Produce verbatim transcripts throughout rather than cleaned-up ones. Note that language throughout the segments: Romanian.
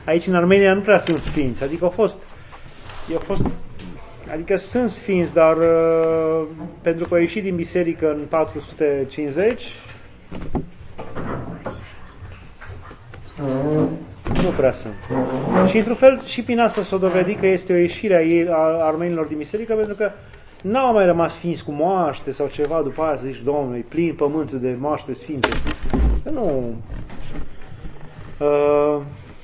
Aici în Armenia nu prea sunt sfinți, adică au fost, au fost adică sunt sfinți, dar uh, pentru că au ieșit din biserică în patru sute cincizeci, nu prea sunt. Și într-un fel și prin asta s-a dovedit că este o ieșire a, ei, a armenilor din biserică, pentru că n-au mai rămas sfinți cu moaște sau ceva, după aia zici, Domnule, plin pământul de moaște sfinte. Că nu. Uh,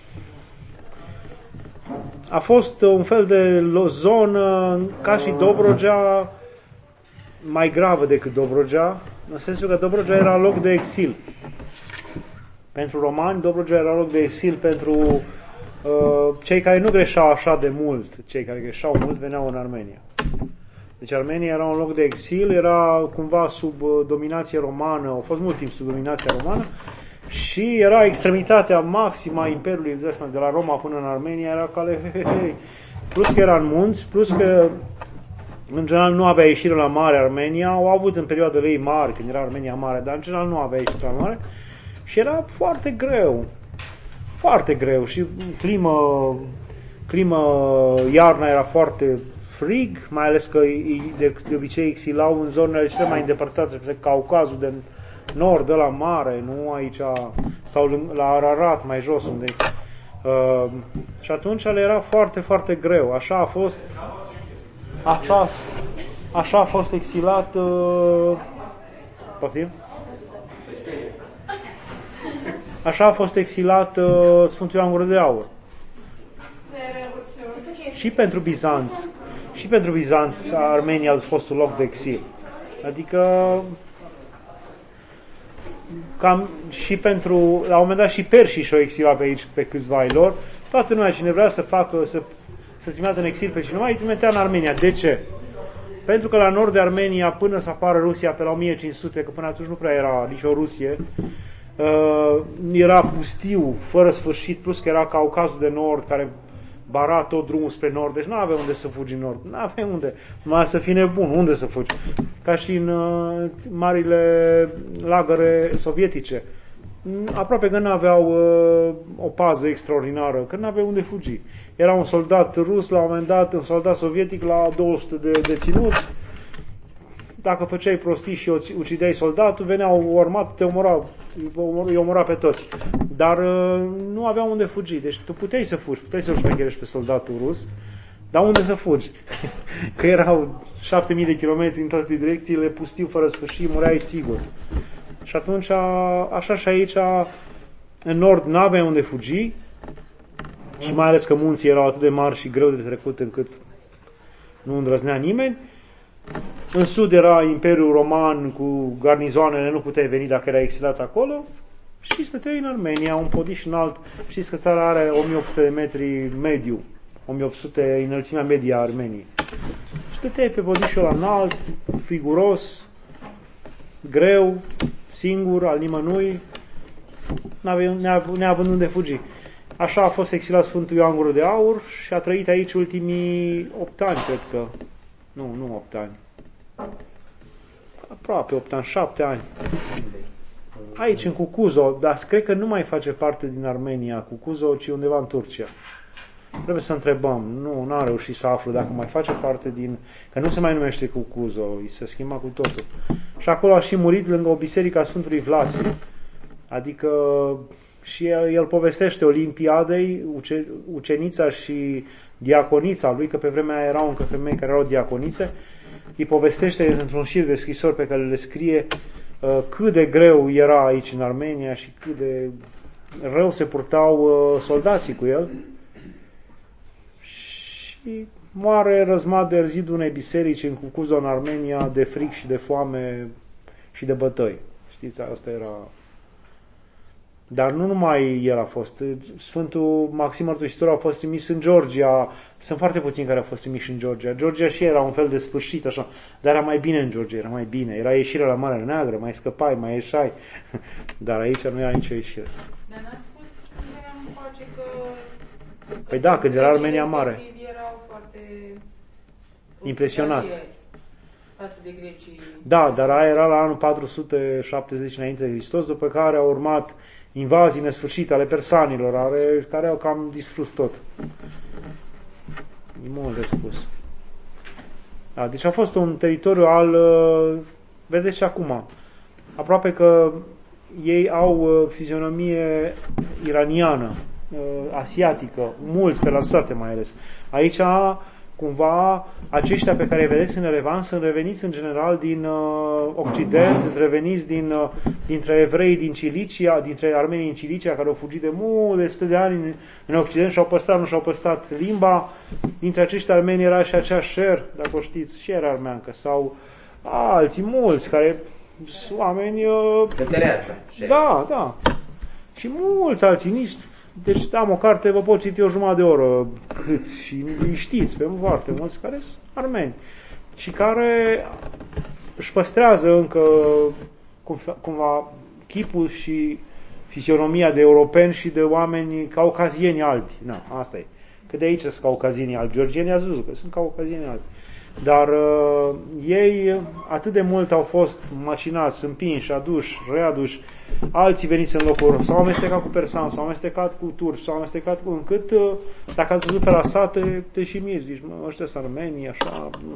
a fost un fel de zonă ca și Dobrogea, mai gravă decât Dobrogea, în sensul că Dobrogea era loc de exil. Pentru romani, Dobrogea era loc de exil pentru uh, cei care nu greșeau așa de mult. Cei care greșeau mult veneau în Armenia. Deci Armenia era un loc de exil, era cumva sub dominație romană, au fost mult timp sub dominația romană și era extremitatea maximă a Imperiului, de la Roma până în Armenia, era cale, he, he, he. Plus că era în munți, plus că în general nu avea ieșire la mare Armenia, au avut în perioadele ei mari, când era Armenia mare, dar în general nu avea ieșire la mare și era foarte greu, foarte greu și climă, climă iarna era foarte frig, mai ales că de, de obicei exilau în zonele cele mai îndepărtate, pe Caucazul de nord, de la mare, nu aici, sau la Ararat, mai jos, unde uh, și atunci le era foarte, foarte greu. Așa a fost așa, așa a fost exilat uh, poftim? Așa a fost exilat uh, Sfântul Ioan Gură de Aur. Și pentru Bizanț și pentru Bizanț Armenia a fost un loc de exil. Adică cam și pentru, la un moment dat și perșii și-au exilat pe aici pe câțiva ai lor. Toată lumea cine vrea să facă, să, să trimită în exil pe cineva, îi trimitea în Armenia. De ce? Pentru că la nord de Armenia, până să apară Rusia pe la o mie cinci sute, că până atunci nu prea era nici o Rusie, uh, era pustiu, fără sfârșit, plus că era Caucazul de Nord, care bara tot drumul spre nord, deci nu avea unde să fugi în nord, nu avea unde, numai să fii nebun, unde să fugi, ca și în uh, marile lagăre sovietice, aproape că nu aveau uh, o pază extraordinară, că nu aveau unde fugi. Era un soldat rus, la un moment dat, un soldat sovietic la două sute de deținuți, dacă făceai prostii și ucideai soldatul, veneau armat, te omorau, îi omora pe toți. Dar uh, nu aveau unde fugi. Deci tu puteai să fugi, puteai să-l șmecherești pe soldatul rus, dar unde să fugi? Că erau șapte mii de kilometri în toate direcțiile, pustiu fără sfârșit, mureai sigur. Și atunci, așa și aici, în nord n-aveai unde fugi, și mai ales că munții erau atât de mari și greu de trecut încât nu îndrăznea nimeni. În sud era Imperiul Roman cu garnizoanele, nu puteai veni dacă era exilat acolo și stăteai în Armenia, un podiș înalt. Știți că țara are o mie opt sute de metri mediu, o mie opt sute înălțimea medie a Armeniei. Stăteai pe podișul ăla înalt, figuros, greu, singur, al nimănui, neavând unde fugi. Așa a fost exilat Sfântul Ioan Gură de Aur și a trăit aici ultimii opt ani, cred că. Nu, nu opt ani. Aproape opt ani, șapte ani. Aici, în Cucuzo, dar cred că nu mai face parte din Armenia, Cucuzo, ci undeva în Turcia. Trebuie să întrebăm. Nu, n-am reușit să aflu dacă mai face parte din... Că nu se mai numește Cucuzo, îi se schimba cu totul. Și acolo a și murit lângă o biserică a Sfântului Vlasi. Adică și el, el povestește Olimpiadei, uce, ucenița și diaconița lui, că pe vremea aia erau încă femei care erau diaconițe, îi povestește într-un șir de scrisori pe care le scrie uh, cât de greu era aici în Armenia și cât de rău se purtau uh, soldații cu el. Și moare răzmat de zidul unei biserici în Cucuzo, în Armenia, de fric și de foame și de bătăi. Știți, asta era... Dar nu numai el a fost. Sfântul Maxim Mărturisitorul a fost trimis în Georgia. Sunt foarte puțini care au fost trimiși în Georgia. Georgia și era un fel de sfârșit, așa. Dar era mai bine în Georgia, era mai bine. Era ieșirea la Marea Neagră, mai scăpai, mai ieșai. Dar aici nu era nicio ieșire. Dar n-ați spus când eram încoace că... Păi da, când era Armenia Mare. Erau foarte... impresionați. Față de grecii. Da, dar aia era la anul patru sute șaptezeci înainte de Hristos, după care a urmat invazii nesfârșite ale persanilor, are, care au cam distrus tot. E mult de spus. Da, deci a fost un teritoriu al, vedeți și acum, aproape că ei au fizionomie iraniană, asiatică, mulți pe la sate mai ales. Aici, cumva, aceștia pe care îi vedeți în Erevan sunt reveniți în general din uh, Occident, sunt reveniți din, uh, dintre evrei din Cilicia, dintre armenii din Cilicia, care au fugit de mult, de sute de ani în, în Occident și au păstrat, nu și-au păstrat limba. Dintre acești armeni era și acea Sher, dacă o știți, Sher armeancă, sau alții mulți, care sunt oameni... Uh, da, da. Și mulți alții, nici... Deci am o carte, vă pot citi o jumătate de oră câți și știți pe foarte mulți care sunt armeni și care își păstrează încă cumva chipul și fizionomia de europeni și de oameni caucazieni albi. Na, asta e. Că de aici sunt caucazieni albi. Georgienii ați văzut că sunt caucazieni albi. Dar uh, ei atât de mult au fost macinați, împinși, aduși, readuși, alții veniți în locuri, s-au amestecat cu persani, s-au amestecat cu turci, s-au amestecat cu încât, uh, dacă ați văzut pe la sate, te și miri, zici, mă, ăștia sunt armenii, așa, nu.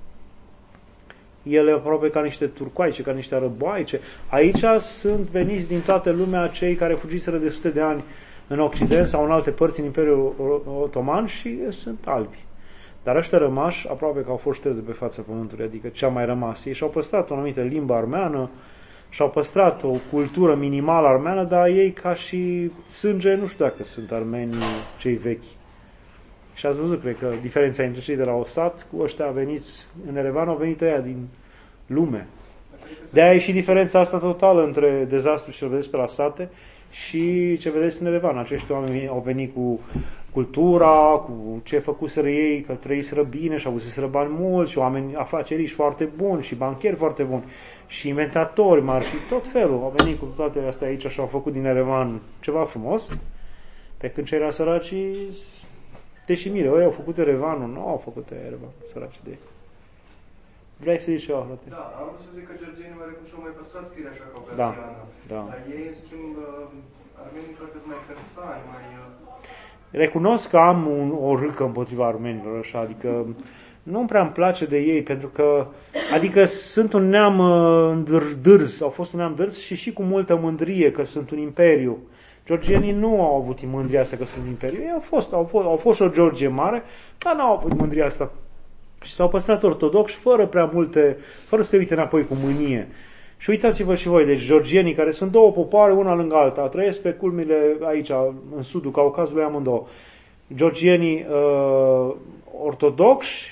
Ele aproape ca niște turcoaice, ca niște arăboaice. Aici sunt veniți din toată lumea cei care fugiseră de sute de ani în Occident sau în alte părți în Imperiul Otoman și sunt albi. Dar ăștia rămași, aproape că au fost șterți de pe fața pământului, adică ce a mai rămas. Ei și-au păstrat o anumită limbă armeană, și-au păstrat o cultură minimală armeană, dar ei ca și sânge, nu știu dacă sunt armeni cei vechi. Și ați văzut, cred că, diferența între cei de la Osat cu ăștia veniți în Erevan, au venit ăia din lume. De-aia e și diferența asta totală între dezastru ce vedeți pe la sate și ce vedeți în Erevan. Acești oameni au venit cu cultura, cu ce făcuseră ei, că trăiseră bine și avuseseră bani mulți și oameni afaceriști foarte buni și bancheri foarte buni și inventatori mari și tot felul. Au venit cu toate astea aici și au făcut din Erevan ceva frumos, pe când cei era săraci te și mire, ei au făcut Erevanul, nu au făcut Erevan, săraci de ei. Vrei să zici ceva, frate? Da, am vrut să zic că georgienii mai recunosc și au mai păstrat firea așa ca da, persiană. da. Dar ei, în schimb, armenii parcă sunt mai persani, mai... Recunosc că am un, o râcă împotriva armenilor, așa, adică nu-mi prea îmi place de ei, pentru că, adică sunt un neam uh, dârz, au fost un neam dârz și și cu multă mândrie că sunt un imperiu. Georgienii nu au avut mândria asta că sunt un imperiu. Ei au fost, au fost, au fost și o Georgie mare, dar n-au avut mândria asta. Și s-au păstrat ortodoxi fără prea multe, fără să se uite înapoi cu mânie. Și uitați-vă și voi, deci georgienii, care sunt două popoare, una lângă alta, trăiesc pe culmile aici, în sudul Caucazului amândouă. Georgienii uh, ortodoxi,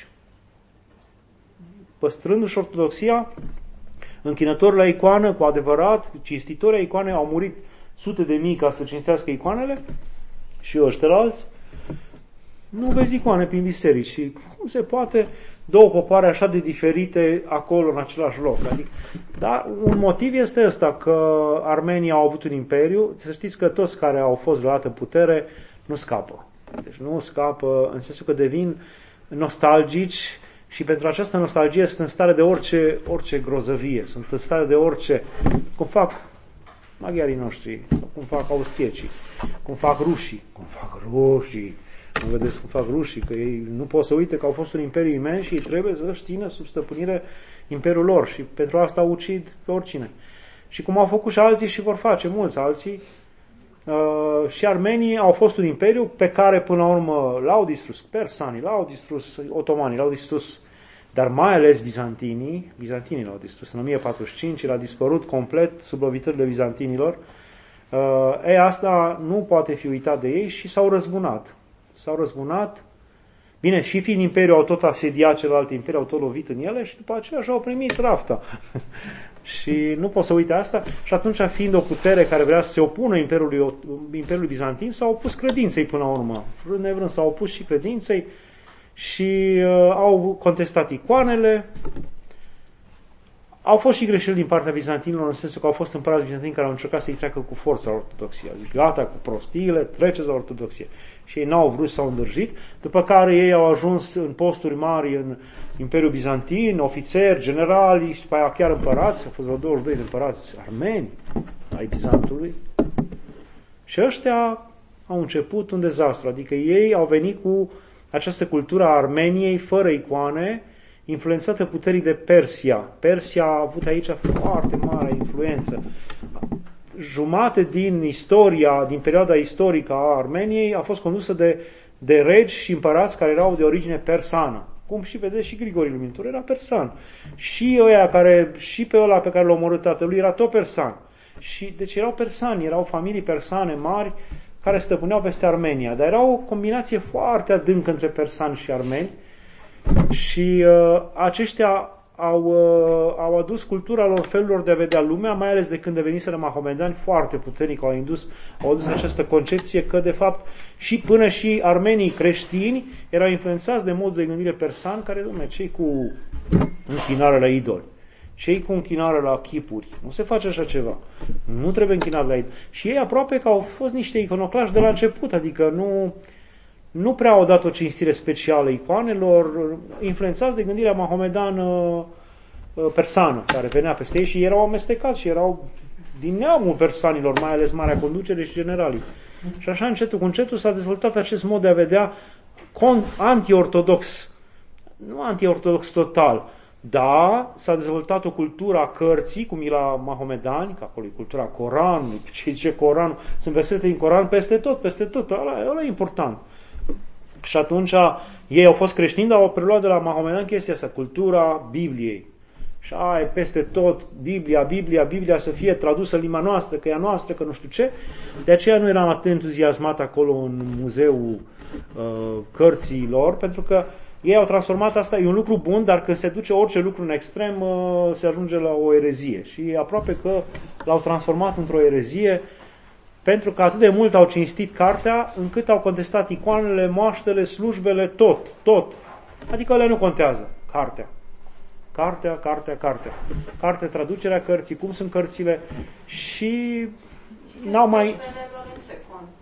păstrându-și ortodoxia, închinători la icoană, cu adevărat, cinstitori a icoanei, au murit sute de mii ca să cinstească icoanele, și ăștilalți, nu vezi icoane prin biserici. Și cum se poate două popoare așa de diferite acolo, în același loc? Adică, dar un motiv este ăsta, că armenii au avut un imperiu. Să știți că toți care au fost vreodată în putere nu scapă. Deci nu scapă în sensul că devin nostalgici și pentru această nostalgie sunt în stare de orice, orice grozăvie, sunt în stare de orice, cum fac maghiarii noștri, cum fac austriecii, cum fac rușii, cum fac rușii, nu vedeți cum fac rușii, că ei nu pot să uite că au fost un imperiu imens și ei trebuie să-și țină sub stăpânire imperiul lor și pentru asta ucid pe oricine. Și cum au făcut și alții și vor face mulți alții, uh, și armenii au fost un imperiu pe care până la urmă l-au distrus persanii, l-au distrus otomanii, l-au distrus, dar mai ales bizantinii, bizantinii l-au distrus. În o mie patruzeci și cinci el a dispărut complet sub loviturile bizantinilor. Uh, ei, asta nu poate fi uitat de ei și s-au răzbunat. S-au răzbunat. Bine, și fiind imperiu, au tot asediat celelalte imperii, au tot lovit în ele și după aceea și-au primit rafta. Și nu pot să uite asta. Și atunci, fiind o putere care vrea să se opună Imperiului, Imperiului Bizantin, s-au opus credinței până la urmă. Vrând nevrând, s-au opus și credinței și uh, au contestat icoanele. Au fost și greșeli din partea bizantinilor, în sensul că au fost împărați bizantini care au încercat să-i treacă cu forța ortodoxia. Zic, gata cu prostiile, treceți la ortodoxie. Și ei n-au vrut, s-au îndrăjit, după care ei au ajuns în posturi mari în Imperiul Bizantin, ofițeri, generali și după aia chiar împărați, au fost vreo douăzeci și doi de împărați armeni ai Bizantului. Și ăștia au început un dezastru, adică ei au venit cu această cultură a Armeniei fără icoane, influențată puterii de Persia. Persia a avut aici foarte mare influență. Jumate din istoria, din perioada istorică a Armeniei a fost condusă de, de regi și împărați care erau de origine persană. Cum și vedeți, și Grigore Luminător era persan. Și ăia care, și pe ăla pe care l-a omorât tatălui era tot persan. Și, deci erau persani, erau familii persane mari care stăpâneau peste Armenia. Dar era o combinație foarte adâncă între persani și armeni. Și uh, aceștia au, uh, au adus cultura lor, felurilor de a vedea lumea, mai ales de când deveniseră mahomedani, foarte puternic au adus, au adus această concepție că, de fapt, și până și armenii creștini erau influențați de modul de gândire persan, care, dom'le, cei cu închinare la idoli, cei cu închinare la chipuri, nu se face așa ceva, nu trebuie închinat la idoli. Și ei aproape că au fost niște iconoclași de la început, adică nu... nu prea au dat o cinstire specială icoanelor, influențați de gândirea mahomedană persană, care venea peste ei și erau amestecați și erau din neamul persanilor, mai ales marea conducere și generalii. Și așa încetul cu încetul s-a dezvoltat acest mod de a vedea anti-ortodox, nu anti-ortodox total, dar s-a dezvoltat o cultură a cărții, cum e la mahomedani, că acolo e cultura Coranului, ce zice Coranul, sunt versete din Coran peste tot, peste tot, ăla, ăla e important. Și atunci ei au fost creștini, dar au preluat de la mahomedan chestia asta, cultura Bibliei. Și aia e peste tot, Biblia, Biblia, Biblia să fie tradusă în limba noastră, că e a noastră, că nu știu ce. De aceea nu eram atât entuziasmat acolo în muzeul uh, cărții lor, pentru că ei au transformat asta, e un lucru bun, dar când se duce orice lucru în extrem, uh, se ajunge la o erezie. Și aproape că l-au transformat într-o erezie, pentru că atât de mult au cinstit cartea, încât au contestat icoanele, moaștele, slujbele, tot, tot. Adică alea nu contează. Cartea. Cartea, cartea, cartea. Cartea, traducerea cărții, cum sunt cărțile și, și n-au mai... ce constă?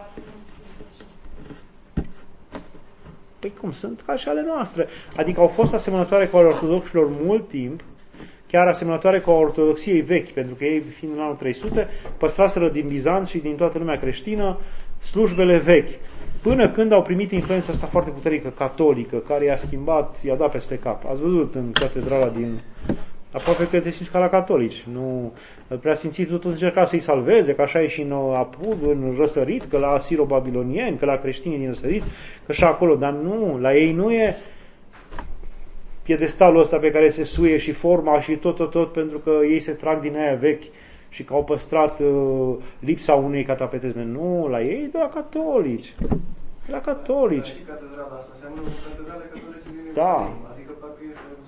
Păi cum sunt? Ca și ale noastre. Adică au fost asemănătoare cu ale ortodoxilor mult timp, chiar asemănătoare cu a ortodoxiei vechi, pentru că ei, fiind în anul trei sute, păstraseră din Bizanț și din toată lumea creștină slujbele vechi. Până când au primit influența asta foarte puternică catolică, care i-a schimbat, i-a dat peste cap. Ați văzut în catedrala din... Aproape că te simți ca la catolici. Nu... Preasfințitul tot încerca să-i salveze, că așa e și în Apud, în Răsărit, că la Siro-Babilonieni, că la creștinii din Răsărit, că și acolo. Dar nu, la ei nu e piedestalul ăsta pe care se suie și forma și tot, tot, tot, pentru că ei se trag din aia vechi și că au păstrat uh, lipsa unei catapetezme. Nu, la ei de la catolici. De la catolici. Și catedrala asta înseamnă o catedrală catolică din da. Ierusalim, adică parcă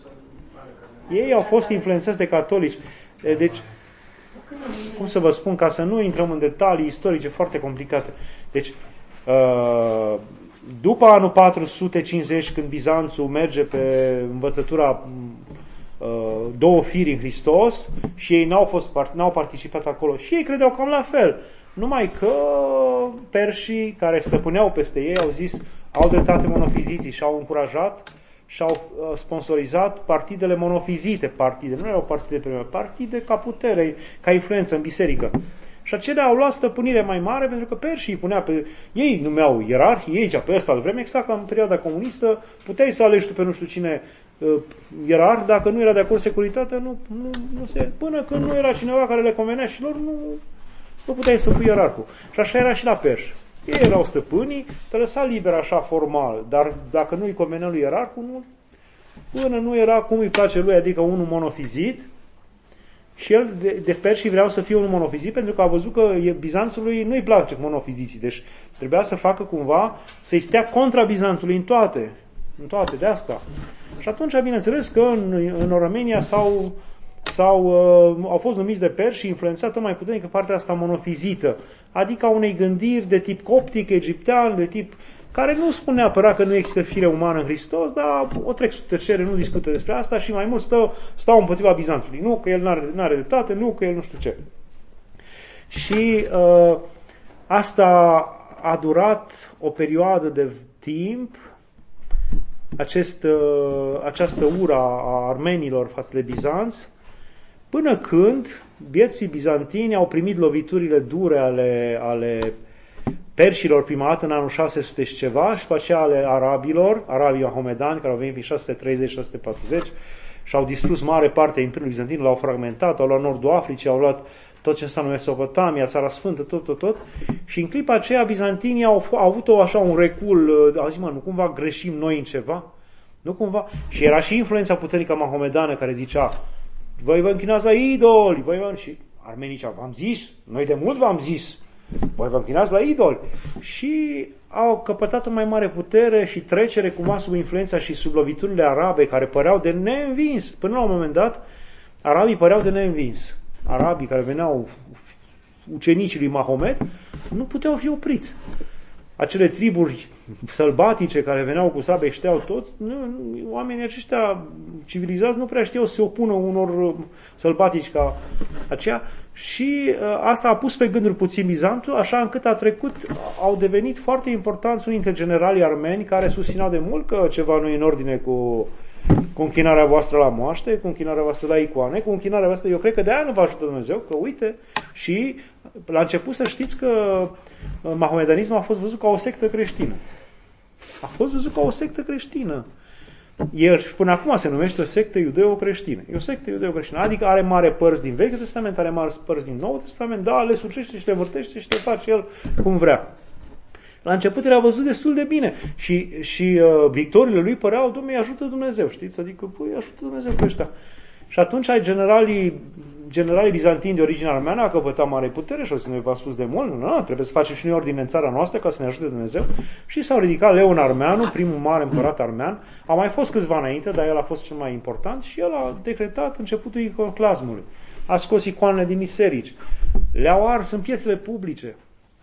e ei au fost influențați de catolici. Deci, cum să vă spun, ca să nu intrăm în detalii istorice foarte complicate. Deci, uh, după anul patru sute cincizeci, când Bizanțul merge pe învățătura uh, două firi în Hristos și ei n-au, fost, n-au participat acolo și ei credeau cam la fel. Numai că perșii care stăpâneau peste ei au zis, au dreptate monofiziții și au încurajat și au sponsorizat partidele monofizite, partide, nu erau partide prime, partide ca putere, ca influență în biserică. Și acelea au luat stăpânire mai mare pentru că perșii punea pe... Ei numeau ierarhii, ei zicea pe ăsta al vreme, exact ca în perioada comunistă, puteai să alegi tu pe nu știu cine uh, ierarh, dacă nu era de acord securitatea, nu, nu, nu se... Până când nu era cineva care le convenea și lor, nu, nu puteai să pui ierarhul. Și așa era și la perși. Ei erau stăpânii, te lăsa liber așa formal, dar dacă nu îi convenea lui ierarhul, nu, până nu era cum îi place lui, adică unul monofizit, și el de, de perși vreau să fie unul monofizit, pentru că a văzut că Bizanțului nu îi place monofiziții, deci trebuia să facă cumva, să-i stea contra Bizanțului în toate, în toate, de asta. Și atunci, bineînțeles că în, în Armenia s-au, s-au, uh, au fost numiți de perși și influențat tot mai puternic partea asta monofizită, adică a unei gândiri de tip coptic, egiptean, de tip care nu spune neapărat că nu există fire umană în Hristos, dar o trec sub tăcere, nu discută despre asta și mai mult stau, stau împotriva Bizanțului. Nu că el n-are, n-are dreptate, nu că el nu știu ce. Și uh, asta a durat o perioadă de timp, acest, uh, această ura a armenilor față de Bizanț, până când bieții bizantini au primit loviturile dure ale, ale perșilor prima dată în anul șase sute și ceva și pe aceea ale arabilor, arabii mahomedani, care au venit prin șase sute treizeci șase sute patruzeci și au distrus mare parte a Imperiului Bizantin, l-au fragmentat, au luat Nordul Africii, au luat tot ce înseamnă Mesopotamia, Țara Sfântă, tot, tot, tot. Și în clipa aceea bizantinii au, au avut o, așa un recul, au zis, mă, nu cumva greșim noi în ceva? Nu cumva? Și era și influența puternică mahomedană care zicea, voi vă închinați la idoli, voi vă... Și armenii zicea, v-am zis, noi de mult v-am zis, voi vă închinați la idoli. Și au căpătat o mai mare putere și trecere cumva sub influența și sub loviturile arabe care păreau de neînvins. Până la un moment dat, arabii păreau de neînvins. Arabii care veneau ucenicii lui Mahomet nu puteau fi opriți. Acele triburi sălbatice care veneau cu sabe și știau toți, nu, nu, oamenii aceștia civilizați nu prea știau să se opună unor sălbatici ca aceea și uh, asta a pus pe gânduri puțin Bizantul, așa încât a trecut, au devenit foarte importanți unii dintre generalii armeni care susțineau de mult că ceva nu e în ordine cu cu închinarea voastră la moaște, cu închinarea voastră la icoane, cu închinarea voastră, eu cred că de aia nu vă ajută Dumnezeu, că uite, și la început să știți că mahomedanismul a fost văzut ca o sectă creștină. A fost văzut ca o sectă creștină. El până acum se numește o sectă iudeo-creștină. E o sectă iudeo-creștină, adică are mare părți din Vechiul Testament, are mare părți din Noul Testament, da, le surcește și le vârtește și le face el cum vrea. La început era văzut destul de bine și, și uh, victoriile lui păreau, Dom'le, ajută Dumnezeu, știți? Adică, păi, ajută Dumnezeu pe ăștia. Și atunci ai generalii, generalii bizantini de origine armeană a căpătat mare putere și o să ne v-a spus de mult, nu, trebuie să facem și noi ordine în țara noastră ca să ne ajute Dumnezeu. Și s-au ridicat Leon Armeanu, primul mare împărat armean. A mai fost câțiva înainte, dar el a fost cel mai important și el a decretat începutul iconoclasmului. A scos icoanele din biserici, le-au ars în piețele publice.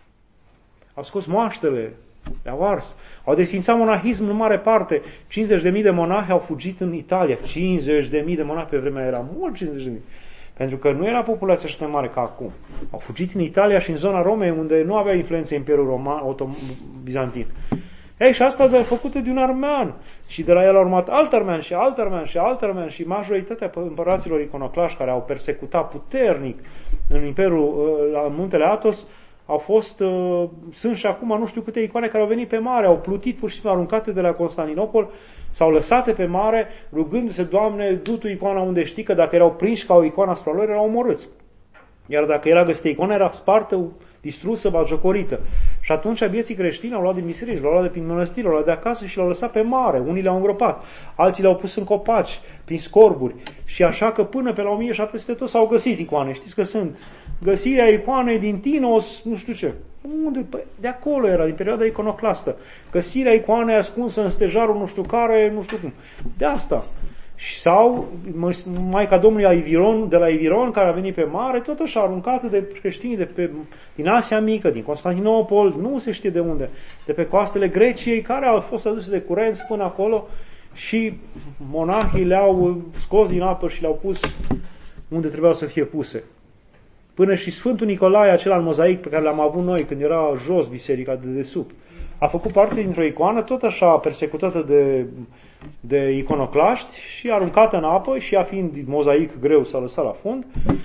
Au scos moaștele, le-au ars. Au desfințat monahismul în mare parte. cincizeci de mii de monahi au fugit în Italia. cincizeci de mii de monahi pe vremea era mult, cincizeci de mii. Pentru că nu era populația așa de mare ca acum. Au fugit în Italia și în zona Romei, unde nu avea influență Imperiul Roman, Bizantin. Ei, și asta a făcută de un armean. Și de la el a urmat alt armean și alt armean și alt armean și majoritatea împăraților iconoclași care au persecutat puternic în Imperiul, la muntele Athos, au fost, uh, sunt și acum nu știu câte icoane care au venit pe mare, au plutit pur și simplu aruncate de la Constantinopol, s-au lăsate pe mare, rugându-se, Doamne, du tu icoana unde știi, că dacă erau prinși ca o icoană asupra lor, erau omorâți. Iar dacă era găsită icoana, era spartă, distrusă, bagiocorită. Și atunci bieții creștini au luat din biserici, l-au luat de prin mănăstiri, l-au luat de acasă și l-au lăsat pe mare. Unii le-au îngropat, alții le-au pus în copaci, prin scorburi. Și așa că până pe la o mie șapte sute tot s-au găsit icoane. Știți că sunt găsirea icoanei din Tinos, nu știu ce. Unde? Păi, de acolo era, din perioada iconoclastă. Găsirea icoanei ascunsă în stejarul nu știu care, nu știu cum. De asta. Sau Maica Domnului Aiviron, de la Aiviron, care a venit pe mare, tot așa aruncată de creștinii de pe, din Asia Mică, din Constantinopol, nu se știe de unde, de pe coastele Greciei, care au fost aduse de curent până acolo și monahii le-au scos din apă și le-au pus unde trebuiau să fie puse. Până și Sfântul Nicolae, acela în mozaic pe care l-am avut noi când era jos biserica de desubt, a făcut parte dintr-o icoană tot așa persecutată de, de iconoclaști și aruncată în apă și ea fiind mozaic greu s-a lăsat la fund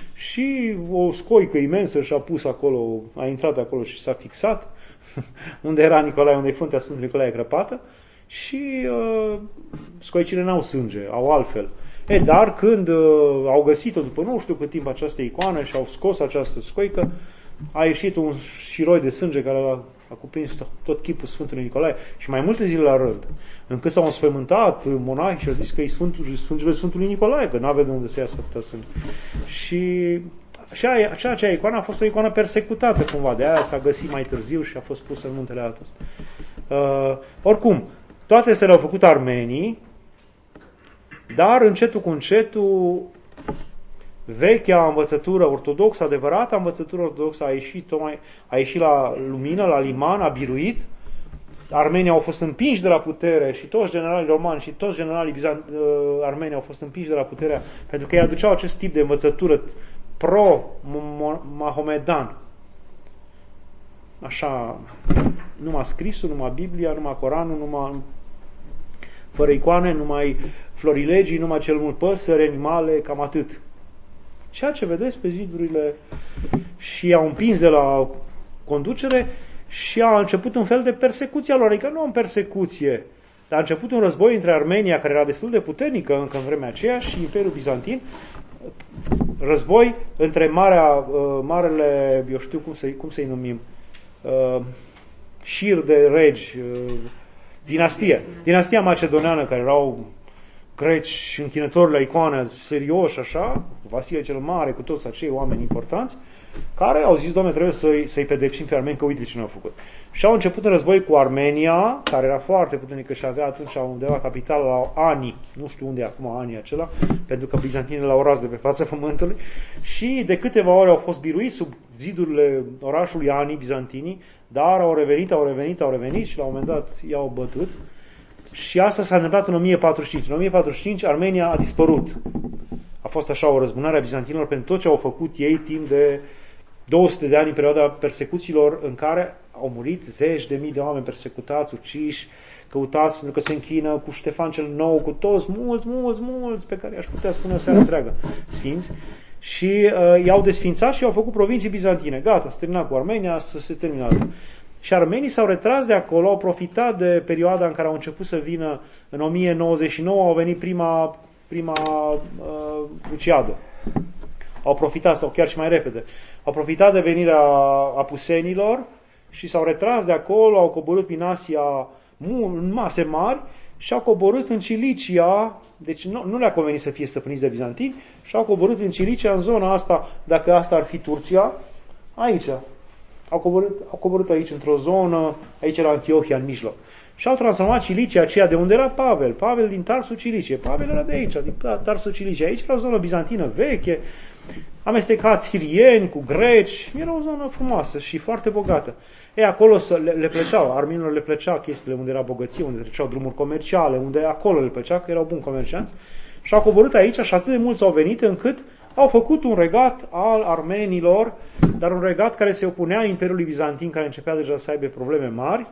și o scoică imensă și-a pus acolo, a intrat acolo și s-a fixat unde era Nicolae, unde e fruntea Sfântului Nicolae crăpată și uh, scoicile n-au sânge, au altfel. E, dar când uh, au găsit-o după nu știu cât timp această icoană și au scos această scoică, a ieșit un șiroi de sânge care a, a cuprins tot, tot chipul Sfântului Nicolae și mai multe zile la rând, încât s-au înspăimântat monahii și au zis că e Sfântul, Sfântului Sfântului Nicolae, că n-avea de unde să iasă atâta sânge. Și aceea, aceea icoană a fost o icoană persecutată cumva, de aia s-a găsit mai târziu și a fost pusă în muntele Athos. Uh, oricum, toate se le-au făcut armenii, dar încetul cu încetul vechea învățătură ortodoxă, adevărata învățătură ortodoxă a ieșit, tocmai, a ieșit la lumină, la liman, a biruit. Armenii au fost împinși de la putere și toți generalii romani și toți generalii bizant, uh, armeni au fost împinși de la puterea pentru că ei aduceau acest tip de învățătură pro-mahomedan. Așa, numai scrisul, numai Biblia, numai Coranul, numai fără icoane, numai florilegii, numai cel mult păsări, animale, cam atât. ceea ce vedeți pe zidurile, și i-au împins de la conducere și a început un fel de persecuție a lor, adică nu o persecuție, dar a început un război între Armenia, care era destul de puternică încă în vremea aceea, și Imperiul Bizantin, război între marea, marele, eu știu cum, să, cum să-i numim, șir de regi, dinastie, dinastia macedoneană, care erau greci închinători la icoane serioși, așa, Vasile cel Mare, cu toți acei oameni importanți, care au zis, Doamne, trebuie să-i, să-i pedepsim pe armeni, că uite ce ne-au făcut. Și au început un război cu Armenia, care era foarte puternică și avea atunci undeva capitală la Ani, nu știu unde e acum Ani acela, pentru că bizantinii l-au ras de pe fața pământului, și de câteva ore au fost biruiți sub zidurile orașului Ani, bizantinii, dar au revenit, au revenit, au revenit și la un moment dat i-au bătut. Și asta s-a întâmplat în o mie patruzeci și cinci. În o mie patruzeci și cinci Armenia a dispărut. A fost așa o răzbunare a bizantinilor pentru tot ce au făcut ei timp de două sute de ani, în perioada persecuțiilor, în care au murit zeci de mii de oameni persecutați, uciși, căutați pentru că se închină cu Ștefan cel Nou, cu toți, mulți, mulți, mulți, pe care aș putea spune o seară întreagă, sfinți. Și uh, i-au desfințat și au făcut provincii bizantine. Gata, s-a terminat cu Armenia, s-a terminat. Și armenii s-au retras de acolo, au profitat de perioada în care au început să vină, în o mie nouăzeci și nouă, au venit prima, prima uh, cruciadă. Au profitat, sau chiar și mai repede, au profitat de venirea apusenilor și s-au retras de acolo, au coborât prin Asia în mase mari și au coborât în Cilicia, deci nu, nu le-a convenit să fie stăpâniți de bizantini, și au coborât în Cilicia, în zona asta, dacă asta ar fi Turcia, aici. Au coborât, au coborât aici, într-o zonă, aici la Antiohia, în mijloc. Și au transformat Cilicia, aceea de unde era Pavel. Pavel din Tarsul Cilicie. Pavel era de aici, din Tarsul Cilicie. Aici era o zonă bizantină veche, amestecați sirieni cu greci. Era o zonă frumoasă și foarte bogată. E, acolo le, le plăceau, armenilor le plăcea chestiile unde era bogăție, unde treceau drumuri comerciale, unde acolo le plăcea, că erau buni comercianți. Și au coborât aici și atât de mulți au venit încât au făcut un regat al armenilor, dar un regat care se opunea Imperiului Bizantin, care începea deja să aibă probleme mari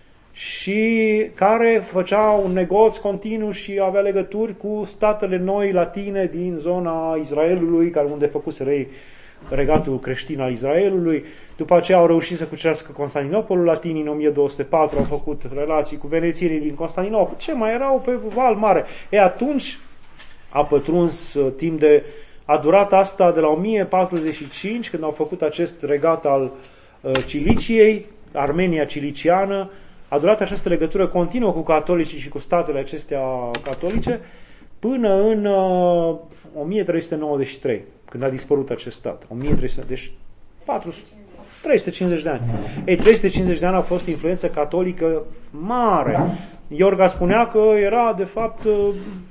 și care făcea un negoț continuu și avea legături cu statele noi latine din zona Israelului, care unde făcuse rei regatul creștin al Israelului. După aceea au reușit să cucerească Constantinopolul, latinii în o mie două sute patru au făcut relații cu venețienii din Constantinopol. Ce mai erau pe val mare? E, atunci a pătruns timp de... A durat asta de la o mie patruzeci și cinci, când au făcut acest regat al uh, Ciliciei, Armenia ciliciană, a durat această legătură continuă cu catolicii și cu statele acestea catolice, până în uh, o mie trei sute nouăzeci și trei, când a dispărut acest stat. o mie trei sute, deci patru sute, trei sute cincizeci de ani. Ei, trei sute cincizeci de ani a fost influență catolică mare. Iorga spunea că era, de fapt, uh,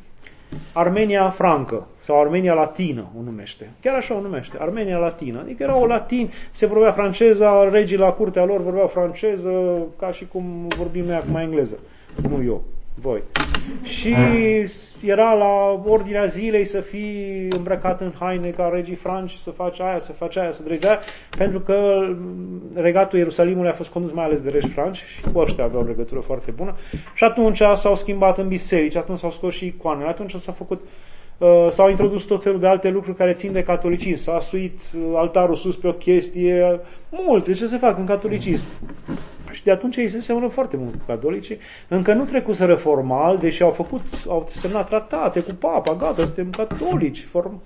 Armenia francă sau Armenia latină o numește. Chiar așa o numește, Armenia latină. Adică erau latini, se vorbea franceză, regii la curtea lor vorbeau franceză, ca și cum vorbim noi acum engleză. Nu eu, voi. Și era la ordinea zilei să fii îmbrăcat în haine ca regii franci, să faci aia, să faci aia, să dregi aia, pentru că regatul Ierusalimului a fost condus mai ales de regi franci și cu ăștia aveau o legătură foarte bună. Și atunci s-au schimbat în biserici, atunci s-au scos și icoanele, atunci s-a făcut, uh, s-au introdus tot felul de alte lucruri care țin de catolicism. S-a suit altarul sus pe o chestie, multe ce se fac în catolicism. Și de atunci ei se semănă foarte mult cu catolicii. Încă nu trecuseră formal, deși au făcut, au semnat tratate cu papa, gata, suntem catolici. Form...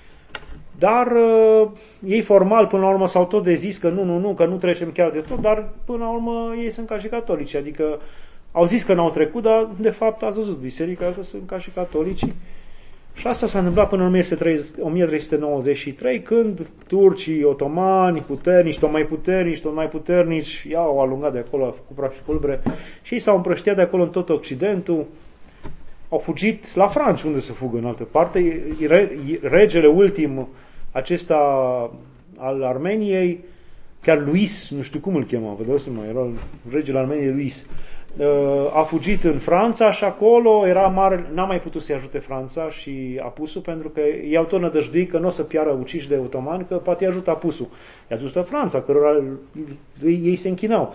Dar uh, ei formal, până la urmă, s-au tot de zis că nu, nu, nu, că nu trecem chiar de tot, dar până la urmă ei sunt ca și catolici. Adică au zis că n-au trecut, dar de fapt ați văzut biserica că sunt ca și catolicii. Și asta s-a întâmplat până în o mie trei sute nouăzeci și trei, când turcii otomani, puternici, tot mai puternici, tot mai puternici, i-au alungat de acolo, au făcut praf și pulbere, și ei s-au împrăștiat de acolo în tot Occidentul, au fugit la Franci, unde să fugă în altă parte. Regele ultim, acesta al Armeniei, chiar Luis, nu știu cum îl chema, vă dau seama, era regele Armeniei Luis, a fugit în Franța și acolo era mare, n-a mai putut să-i ajute Franța și Apusul, pentru că i-au tot nădăjduit că nu o să piară uciși de otomani, că poate i ajută Apusul. I-a ajută Franța, cărora ei se închinau.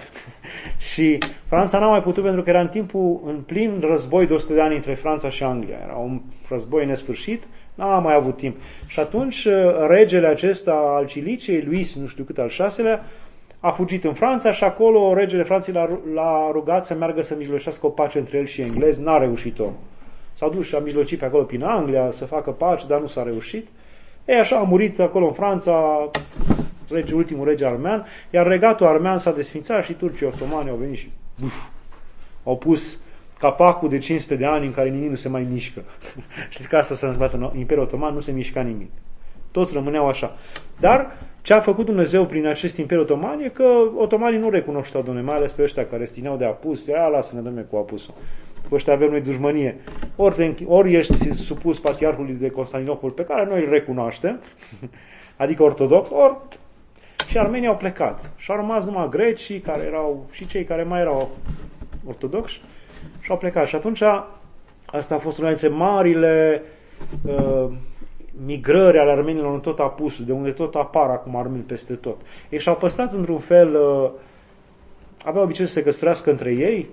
Și Franța n-a mai putut, pentru că era în timpul, în plin război de o sută de ani între Franța și Anglia. Era un război nesfârșit, N-a mai avut timp. Și atunci regele acesta al Ciliciei, Luis, nu știu cât, al șaselea, a fugit în Franța și acolo regele Franței l-a, l-a rugat să meargă să mijlocească o pace între el și englezi. N-a reușit-o. S-a dus și a mijlocit pe acolo prin Anglia să facă pace, dar nu s-a reușit. Ei, așa a murit acolo în Franța rege, ultimul rege armean, iar regatul armean s-a desfințat și turcii otomani au venit și uf, au pus capacul de cinci sute de ani în care nimic nu se mai mișcă. Știți că asta s-a întâmplat în Imperiul Otoman, nu se mișca nimic. Toți rămâneau așa. Dar ce a făcut Dumnezeu prin acest Imperiu Otoman e că otomanii nu recunoșteau, Dom'le, mai ales pe ăștia care țineau de apus. Ia, lasă-ne, Dom'le, cu apusul. Cu ăștia avem noi dușmănie. Ori, ori ești supus patriarhului de Constantinopol, pe care noi îl recunoaștem, adică ortodox, ori și armenii au plecat. Și au rămas numai grecii, care erau, și cei care mai erau ortodoxi, și au plecat. Și atunci, asta a fost una dintre marile uh, migrări ale armenilor în tot apusul, de unde tot apar acum armeni peste tot. Ei și-au păstrat într-un fel, uh, aveau obiceiul să se căsătorească între ei,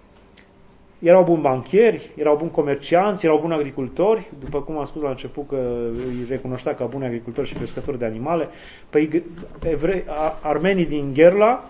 erau buni banchieri, erau buni comercianți, erau buni agricultori, după cum am spus la început că îi recunoștea ca buni agricultori și crescători de animale. Păi evrei, armenii din Gherla,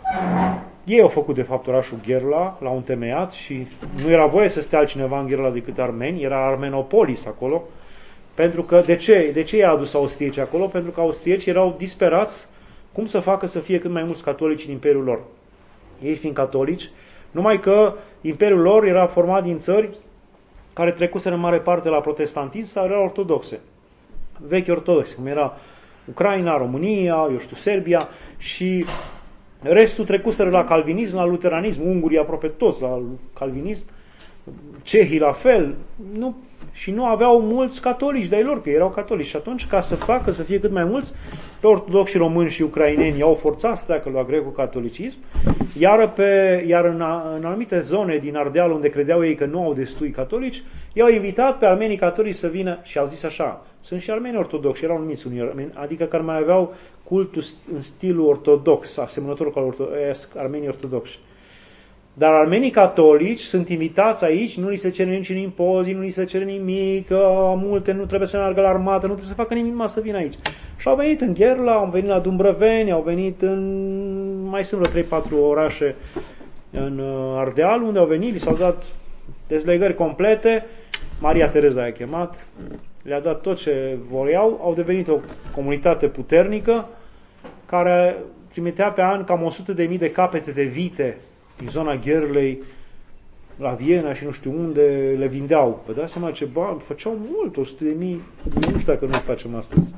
ei au făcut de fapt orașul Gherla, l-au întemeiat și nu era voie să stea altcineva în Gherla decât armeni, era Armenopolis acolo. Pentru că, de ce? De ce i-a adus austriecii acolo? Pentru că austriecii erau disperați cum să facă să fie cât mai mulți catolici în imperiul lor. Ei fiind catolici, numai că imperiul lor era format din țări care trecuseră în mare parte la protestantism sau erau ortodoxe. Vechi ortodoxe, cum era Ucraina, România, eu știu, Serbia, și restul trecuseră la calvinism, la luteranism, ungurii aproape toți la calvinism, cehii la fel, nu, și nu aveau mulți catolici de-ai lor, că erau catolici. Și atunci, ca să facă să fie cât mai mulți, pe ortodoxi români și ucraineni i-au forțat să treacă la greco-catolicism, iar, pe, iar în, în anumite zone din Ardeal, unde credeau ei că nu au destui catolici, i-au invitat pe armenii catolici să vină și au zis așa: sunt și armeni ortodoxi, erau numiți unii armeni, adică care mai aveau cultul în stilul ortodox, asemănător cu armenii ortodoxi. Dar armenii catolici sunt invitați aici, nu li se cere niciun impozit, nu li se cere nimic, multe, nu trebuie să meargă la armată, nu trebuie să facă nimic, numai să vină aici. Și au venit în Gherla, au venit la Dumbrăveni, au venit în, mai sunt vreo trei patru orașe în Ardeal, unde au venit, li s-au dat dezlegări complete, Maria Tereza i-a chemat, le-a dat tot ce voiau, au devenit o comunitate puternică, care trimitea pe an cam o sută de mii de capete de vite din zona Gherlei, la Viena și nu știu unde, le vindeau. Vă dați seama ce bani? Făceau mult, o sută de mii, nu știu dacă noi facem astăzi.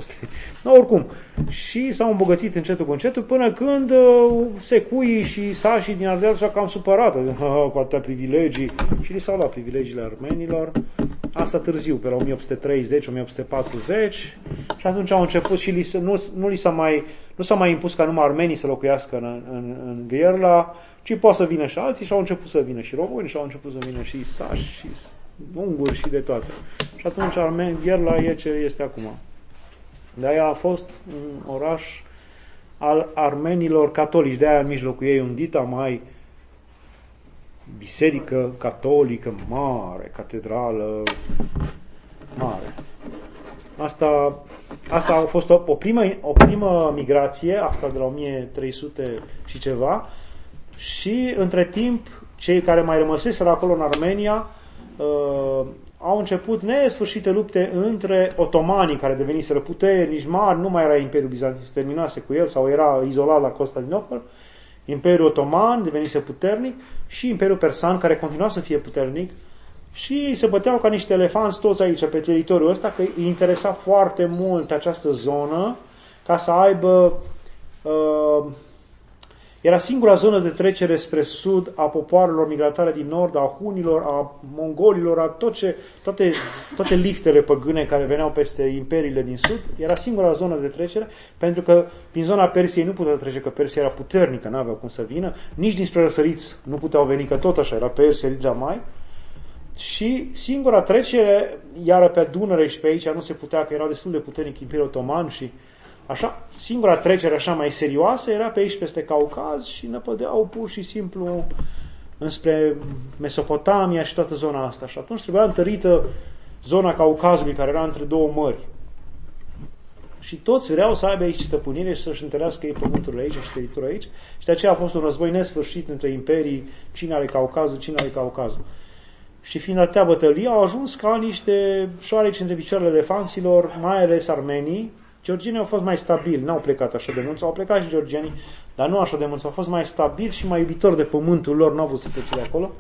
No, oricum. Și s-au îmbogățit încetul cu încetul, până când uh, secuii și sașii din Ardeal s-au cam supărat uh, cu atâtea privilegii și li s-au luat privilegiile armenilor. Asta târziu, pe la o mie opt sute treizeci - o mie opt sute patruzeci, și atunci au început și li se, nu, nu li s-a mai, nu s-a mai impus ca numai armenii să locuiască în, în, în Gherla, ci poate să vină și alții, și au început să vină și români, și au început să vină și sași, și unguri, și de toate. Și atunci Armen, Gherla e ce este acum. De-aia a fost un oraș al armenilor catolici, de-aia în mijlocul ei un dita mai biserică catolică mare, catedrală mare. Asta, asta a fost o, o, primă, o primă migrație, asta de la o mie trei sute și ceva, și între timp cei care mai rămăseseră acolo în Armenia uh, au început nesfârșite lupte între otomanii, care deveniseră puternici mari, nu mai era Imperiul Bizantin, se terminase cu el sau era izolat la Constantinopol, Imperiul Otoman devenise puternic și Imperiul Persan, care continua să fie puternic, și se băteau ca niște elefanți toți aici pe teritoriul ăsta, că îi interesa foarte mult această zonă ca să aibă uh, era singura zonă de trecere spre sud a popoarelor migratare din nord, a hunilor, a mongolilor, a tot ce, toate, toate liftele păgâne care veneau peste imperiile din sud. Era singura zonă de trecere, pentru că prin zona Persiei nu puteau trece, că Persia era puternică, n-aveau cum să vină, nici dinspre răsăriți nu puteau veni, că tot așa era Persia, Jamai. Și singura trecere, iară pe Dunăre și pe aici nu se putea, că era destul de puternic Imperiul Otoman și așa, singura trecere așa mai serioasă era pe aici peste Caucaz și năpădeau pur și simplu înspre Mesopotamia și toată zona asta. Și atunci trebuia întărită zona Caucazului, care era între două mări. Și toți vreau să aibă aici stăpânire și să-și întărească ei pământurile aici și teritoriul aici. Și de aceea a fost un război nesfârșit între imperii, cine are Caucazul, cine are Caucazul. Și fiind atâtea bătălii, au ajuns ca niște șoareci între picioarele elefanților, mai ales armenii. Georgienii au fost mai stabili, n-au plecat așa de mult, au plecat și georgienii, dar nu așa de mult, au fost mai stabili și mai iubitori de pământul lor, n-au vrut să plece de acolo.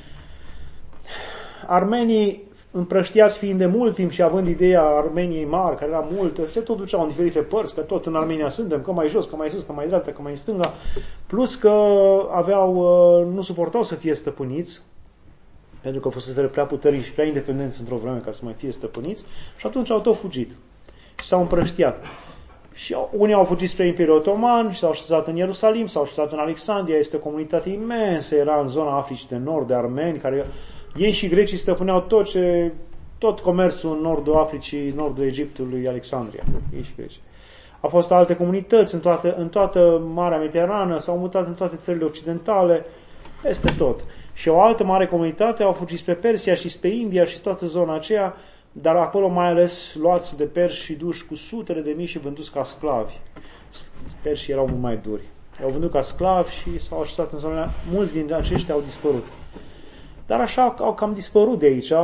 Armenii, împrăștiați fiind de mult timp și având ideea Armeniei mari, care era multă, se tot duceau în diferite părți, că tot în Armenia suntem, că mai jos, că mai sus, că mai dreapta, că mai în stânga, plus că aveau, nu suportau să fie stăpâniți, pentru că fuseseră prea puternici și prea independenți într-o vreme ca să mai fie stăpâniți, și atunci au tot fugit și s-au împrăștiat. Și unii au fugit spre Imperiul Otoman și s-au așezat în Ierusalim, s-au așezat în Alexandria, este o comunitate imensă, era în zona Africii de Nord, de armeni, care ei și grecii stăpâneau tot ce, tot comerțul în nordul Africii, nordul Egiptului, Alexandria, ei și grecii. Au fost alte comunități în toată, în toată Marea Mediterană, s-au mutat în toate țările occidentale, peste tot. Și o altă mare comunitate au fugit spre Persia și spre India și toată zona aceea, dar acolo mai ales luați de perși și duși cu sutele de mii și vânduți ca sclavi. Perșii erau mult mai duri. I-au vândut ca sclavi și s-au așezat în zonele. Mulți dintre aceștia au dispărut. Dar așa au cam dispărut de aici.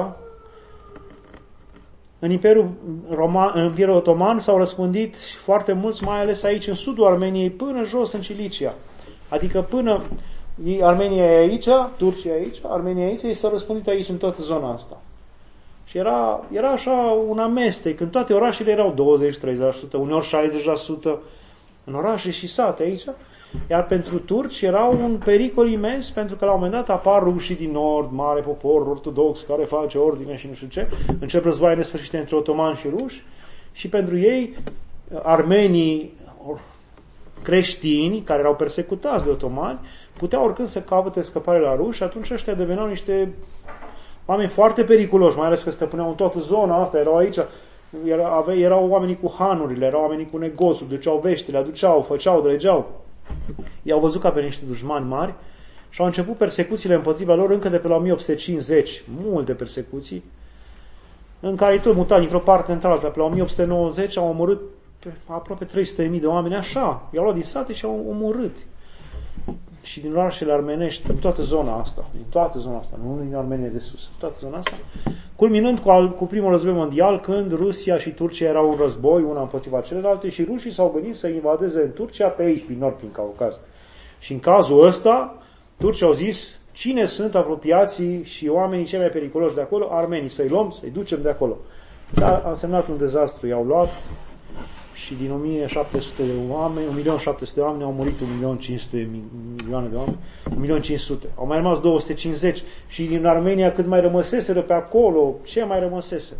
În Imperiul, Roman, în Imperiul Otoman s-au răspândit foarte mulți, mai ales aici, în sudul Armeniei, până jos în Cilicia. Adică până Armenia e aici, Turcia e aici, Armenia e aici, ei s-au răspândit aici, în toată zona asta. Și era, era așa un amestec. Când toate orașele erau douăzeci la treizeci la sută, uneori șaizeci la sută în orașe și sate aici. Iar pentru turci era un pericol imens, pentru că la un moment dat apar rușii din nord, mare popor ortodox care face ordine și nu știu ce. Încep războaie nesfârșite între otomani și ruși. Și pentru ei, armenii creștini, care erau persecutați de otomani, puteau oricând să capete scăpare la ruși, și atunci ăștia deveneau niște oameni foarte periculoși, mai ales că stăpâneau în toată zona asta, erau aici, erau, erau oamenii cu hanurile, erau oamenii cu negoțuri, duceau veștile, aduceau, făceau, dregeau. I-au văzut ca pe niște dușmani mari și au început persecuțiile împotriva lor încă de pe la o mie opt sute cincizeci, multe persecuții, în care tot mutat dintr-o parte într-alta. Pe la o mie opt sute nouăzeci au omorât aproape trei sute de mii de oameni, așa, i-au luat din sate și au omorât. Și din orașele armenești, din toată zona asta, din toată zona asta, nu din Armenia de sus, toată zona asta, culminând cu, al, cu primul război mondial, când Rusia și Turcia erau în război, una împotriva celelalte, și rușii s-au gândit să invadeze în Turcia pe aici, prin nord, prin Caucaz. Și în cazul ăsta, turcii au zis, cine sunt apropiații și oamenii cei mai periculoși de acolo? Armenii, să-i luăm, să-i ducem de acolo. Dar a însemnat un dezastru, i-au luat, și din o mie șapte sute de oameni, o milion șapte sute de oameni, au murit un milion cinci sute milioane de oameni, un milion cinci sute. Au mai rămas două sute cincizeci și din Armenia cât mai rămăseseră pe acolo, ce mai rămăsese?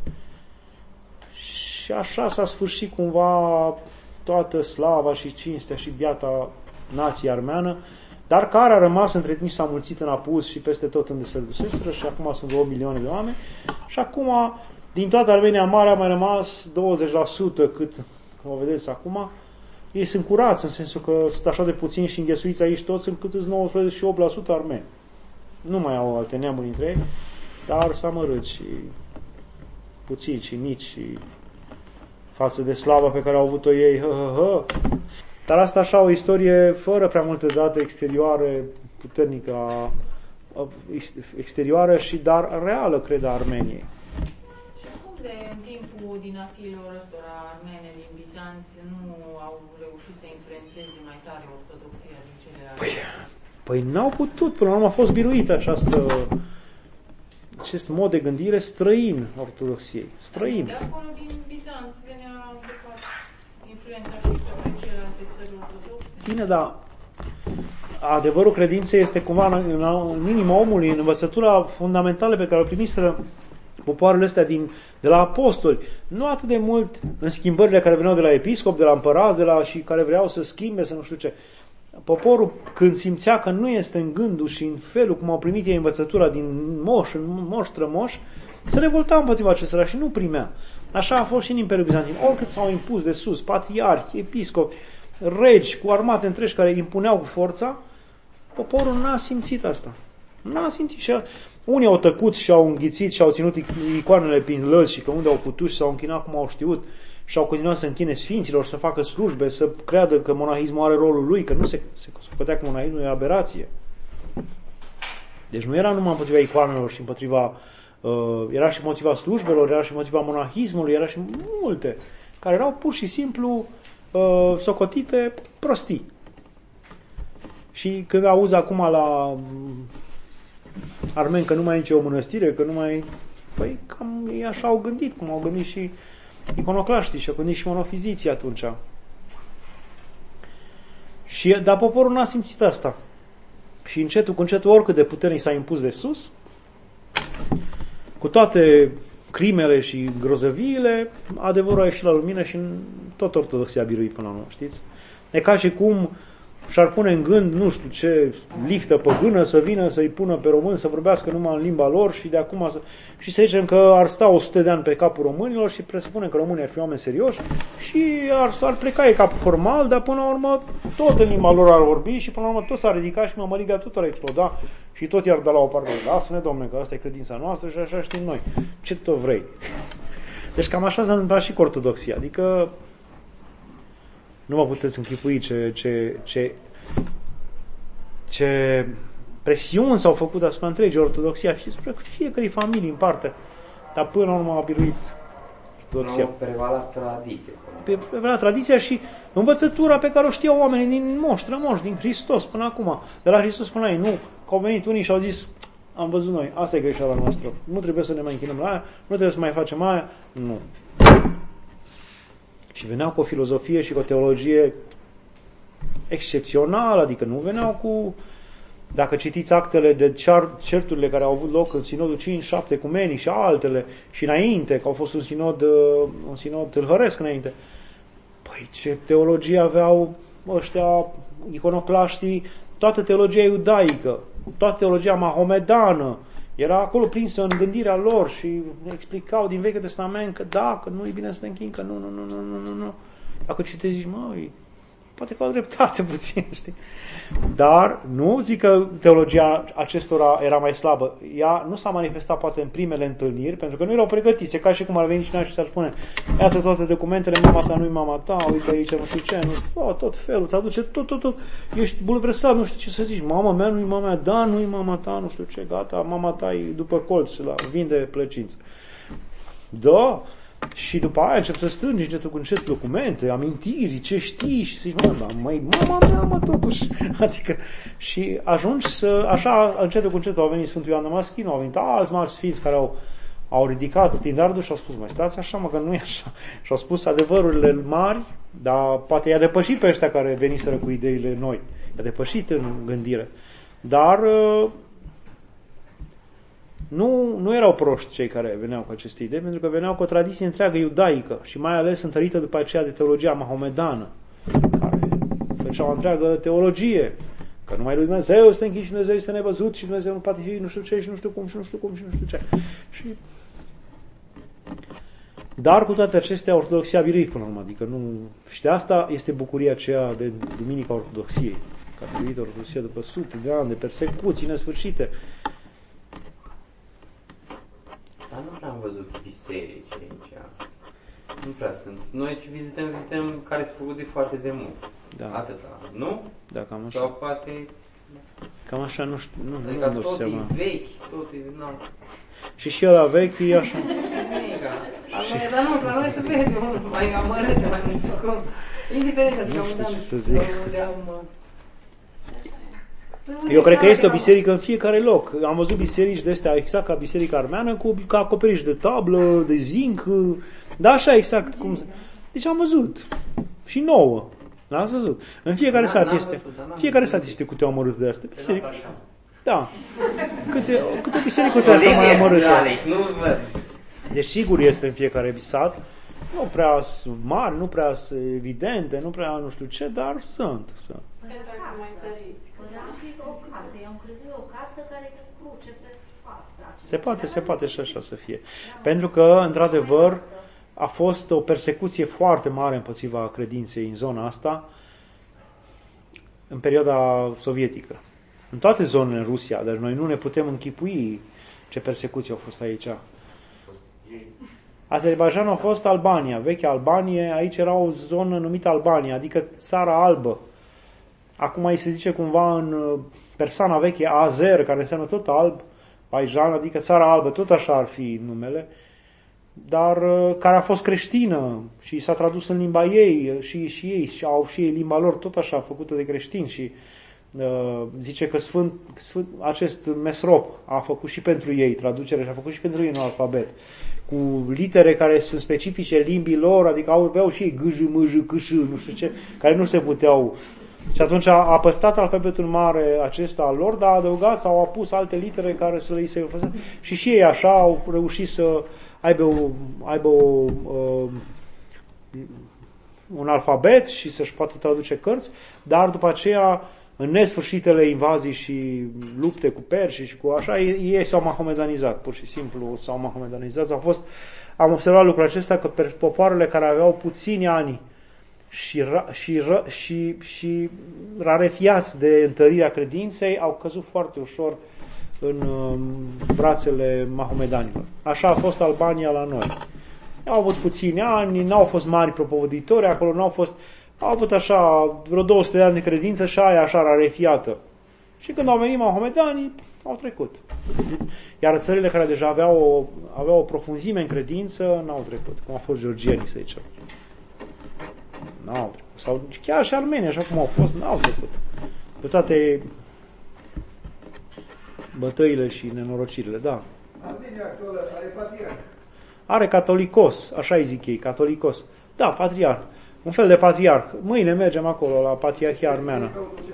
Și așa s-a sfârșit cumva toată slava și cinstea și biata nație armeană, dar care a rămas între timp s-a mulțit în apus și peste tot unde se duseseră și acum sunt două milioane de oameni și acum din toată Armenia mare a mai rămas douăzeci la sută cât o vedeți acum, ei sunt curați, în sensul că sunt așa de puțini și înghesuiți aici toți, încât sunt nouăsprezece și opt la sută armeni. Nu mai au alte neamuri între ei, dar s-a mărât și puțini și mici și față de slava pe care au avut-o ei. Hă, hă, hă. Dar asta așa o istorie fără prea multe date exterioare, puternică, exterioară și dar reală, cred, a Armeniei. De în timpul dinastiilor ăstora armene din Bizanț nu au reușit să influențeze mai tare ortodoxia din celelalte? Păi, păi n-au putut, până la urmă a fost biruită această, acest mod de gândire străin ortodoxiei. Străin. De acolo din Bizanț venea de fapt influența și pe celelalte țări ortodoxe? Bine, dar adevărul credinței este cumva în, în inima omului, în învățătura fundamentală pe care o primiseră popoarele astea din, de la apostoli, nu atât de mult în schimbările care veneau de la episcop, de la împărați, de la, și care vreau să schimbe, să nu știu ce. Poporul, când simțea că nu este în gândul și în felul cum au primit ei învățătura din moș, în moș strămoș, se revolta împotriva acestora și nu primea. Așa a fost și în Imperiul Bizantin. Oricât s-au impus de sus, patriarhi, episcopi, regi cu armate întregi care impuneau cu forța, poporul n-a simțit asta. N-a simțit și Unii au tăcut și au înghițit și au ținut icoanele prin lăzi și pe unde au putut și s-au închinat cum au știut și au continuat să închine sfinților, să facă slujbe, să creadă că monahismul are rolul lui, că nu se, se socotea că monahismul e aberație. Deci nu era numai împotriva icoanelor și împotriva, uh, era și împotriva slujbelor, era și împotriva monahismului, era și multe, care erau pur și simplu uh, socotite prostii. Și când auzi acum la armeni că nu mai e nicio mănăstire, că nu mai... Păi cam ei așa au gândit, cum au gândit și iconoclaștii și au gândit și monofiziții atunci. Și, dar poporul n-a simțit asta. Și încetul cu încetul, oricât de puternic s-a impus de sus, cu toate crimele și grozăviile, adevărul a ieșit la lumină și tot ortodoxia a biruit până la urmă, știți? E ca și cum și-ar pune în gând, nu știu ce, liftă păgână să vină să-i pună pe români să vorbească numai în limba lor și de acum să... Și să zicem că ar sta o sută de ani pe capul românilor și presupunem că românii ar fi oameni serioși și ar, ar pleca e capul formal, dar până la urmă tot în limba lor ar vorbi și până la urmă tot s-ar ridica și mămăliga tot ar exploda și tot i-ar da la o parte. Lasă-ne, Dom'le, că asta e credința noastră și așa știm noi. Ce tot vrei. Deci cam așa s-a întâmplat și cu ortodoxia. Adică nu vă puteți închipui ce, ce, ce, ce presiuni s-au făcut asupra întregii ortodoxia, spre fiecare familie în parte. Dar până la urmă a biruit ortodoxia. Nu prevalat tradiție. Prevalat tradiția și învățătura pe care o știau oamenii din moși, strămoși, din Hristos până acum. De la Hristos până la ei, nu. Că au venit unii și au zis, am văzut noi, asta e greșeala noastră. Nu trebuie să ne mai închinăm la aia, nu trebuie să mai facem aia. Nu. Și veneau cu o filozofie și cu o teologie excepțională, adică nu veneau cu... Dacă citiți actele de certurile care au avut loc în sinodul cinci șapte ecumenic și altele, și înainte, că au fost un sinod, un sinod tâlhăresc înainte, păi ce teologie aveau ăștia iconoclaștii, toată teologia iudaică, toată teologia mahomedană, era acolo prinsă în gândirea lor și explicau din Vechiul Testament că da, că nu e bine să te închin, că nu, nu, nu, nu, nu, nu, nu. Dacă citești, zici, măi, poate că au dreptate puțin, știi? Dar nu zic că teologia acestora era mai slabă. Ea nu s-a manifestat poate în primele întâlniri, pentru că nu erau pregătiți. E ca și cum ar veni cineva și s-ar spune, iată toate documentele, mama ta nu-i mama ta, uite aici, nu știu ce, nu știu, oh, tot felul, îți aduce tot, tot, tot. Ești bulversat, nu știu ce să zici, mama mea nu-i mama mea, da, nu-i mama ta, nu știu ce, gata, mama ta e după colț, la vinde plăcință. Da. Și după aia încep să strângi încetul cu încet documente, amintiri, ce știi și zici, mă, dar măi, mama mea, mă, totuși. Adică, și ajungi să, așa, încetul cu încetul au venit Sfântul Ioan Damaschinu, au venit alți mari sfinți care au, au ridicat standardul și au spus, mai stați așa, mă, că nu e așa. Și au spus adevărurile mari, dar poate i-a depășit pe ăștia care veniseră cu ideile noi. I-a depășit în gândire. Dar Nu, nu erau proști cei care veneau cu aceste idei, pentru că veneau cu o tradiție întreagă iudaică și mai ales întărită după aceea de teologia mahomedană, care făcea o întreagă teologie, că numai lui Dumnezeu este închis și Dumnezeu este nevăzut și Dumnezeu nu poate fi nu știu ce și nu știu cum și nu știu cum și nu știu ce. Și... Dar cu toate acestea, ortodoxia a biruit până la urmă, adică nu... Și de asta este bucuria aceea de Duminica Ortodoxiei, că a biruit ortodoxia după sute de ani de persecuții nesfârșite. Dar nu prea am văzut biserici aici. Nu prea sunt. Noi ce vizităm, vizităm care sunt făcute foarte de mult. Da. Atâta. Nu? Da, cam așa. Sau poate... Cam așa, nu știu, nu, adică nu tot seama. e vechi, tot e... Nu. Și și ăla vechi e așa. Mega. Dar nu, la noi se vede mai amărâtă, mai mult cum... Indiferent de ce am ce să zic. Eu cred că este o biserică în fiecare loc. Am văzut biserici de astea exact ca biserica armeană, cu ca acoperiș de tablă, de zinc, da, așa exact cum. Deci am văzut. Și nouă. L-am văzut. În fiecare da, sat este. Văzut, fiecare sat este câte o amărâtă de asta. Biserică. Da. Câte, câte o bisericuță asta mai amărâtă. Nu văd. Deci sigur este în fiecare sat. Nu prea mari, nu prea evidente, nu prea nu știu ce, dar sunt. sunt. Se poate, se poate și așa să fie. Pentru că, într-adevăr, a fost o persecuție foarte mare împotriva credinței în zona asta în perioada sovietică. În toate zonele în Rusia, dar noi nu ne putem închipui ce persecuții au fost aici. Azerbaijanul a fost Albania, vechea Albanie, aici era o zonă numită Albania, adică țara albă. Acum îi se zice cumva în persana veche Azer, care înseamnă tot alb, Baijan, adică țara albă, tot așa ar fi numele, dar care a fost creștină și s-a tradus în limba ei și, și ei și au și ei limba lor tot așa făcută de creștini și uh, zice că Sfânt, Sfânt, acest Mesrop a făcut și pentru ei traducere și a făcut și pentru ei un alfabet cu litere care sunt specifice limbii lor, adică au, aveau și ei gâj, mâj, câș, nu știu ce, care nu se puteau. Și atunci a, a păstrat alfabetul mare acesta al lor, dar a adăugat sau a pus alte litere care să le se făcească. Și și ei așa au reușit să aibă, o, aibă o, uh, un alfabet și să-și poată traduce cărți, dar după aceea, în nesfârșitele invazii și lupte cu perși și cu așa, ei, ei s-au mahomedanizat, pur și simplu s-au mahomedanizat. Au fost, am observat lucrul acesta că popoarele care aveau puțini ani și, și, și, și rarefiați de întărirea credinței au căzut foarte ușor în brațele mahomedanilor. Așa a fost Albania la noi. Au avut puțini ani, n-au fost mari propovăditori, acolo n-au fost, au avut așa vreo două sute de ani de credință și aia așa rarefiată. Și când au venit mahomedanii, au trecut. Iar țările care deja aveau o, aveau o profunzime în credință, n-au trecut, cum au fost georgienii, să zicem. N-au trecut. Sau chiar și armenii, așa cum au fost, n-au trecut. Pe toate bătăile și nenorocirile, da. Armenia actuală are patriarh. Are catolicos, așa îi zic ei, catolicos. Da, patriarh. Un fel de patriarh. Mâine mergem acolo, la Patriarhia Armeană.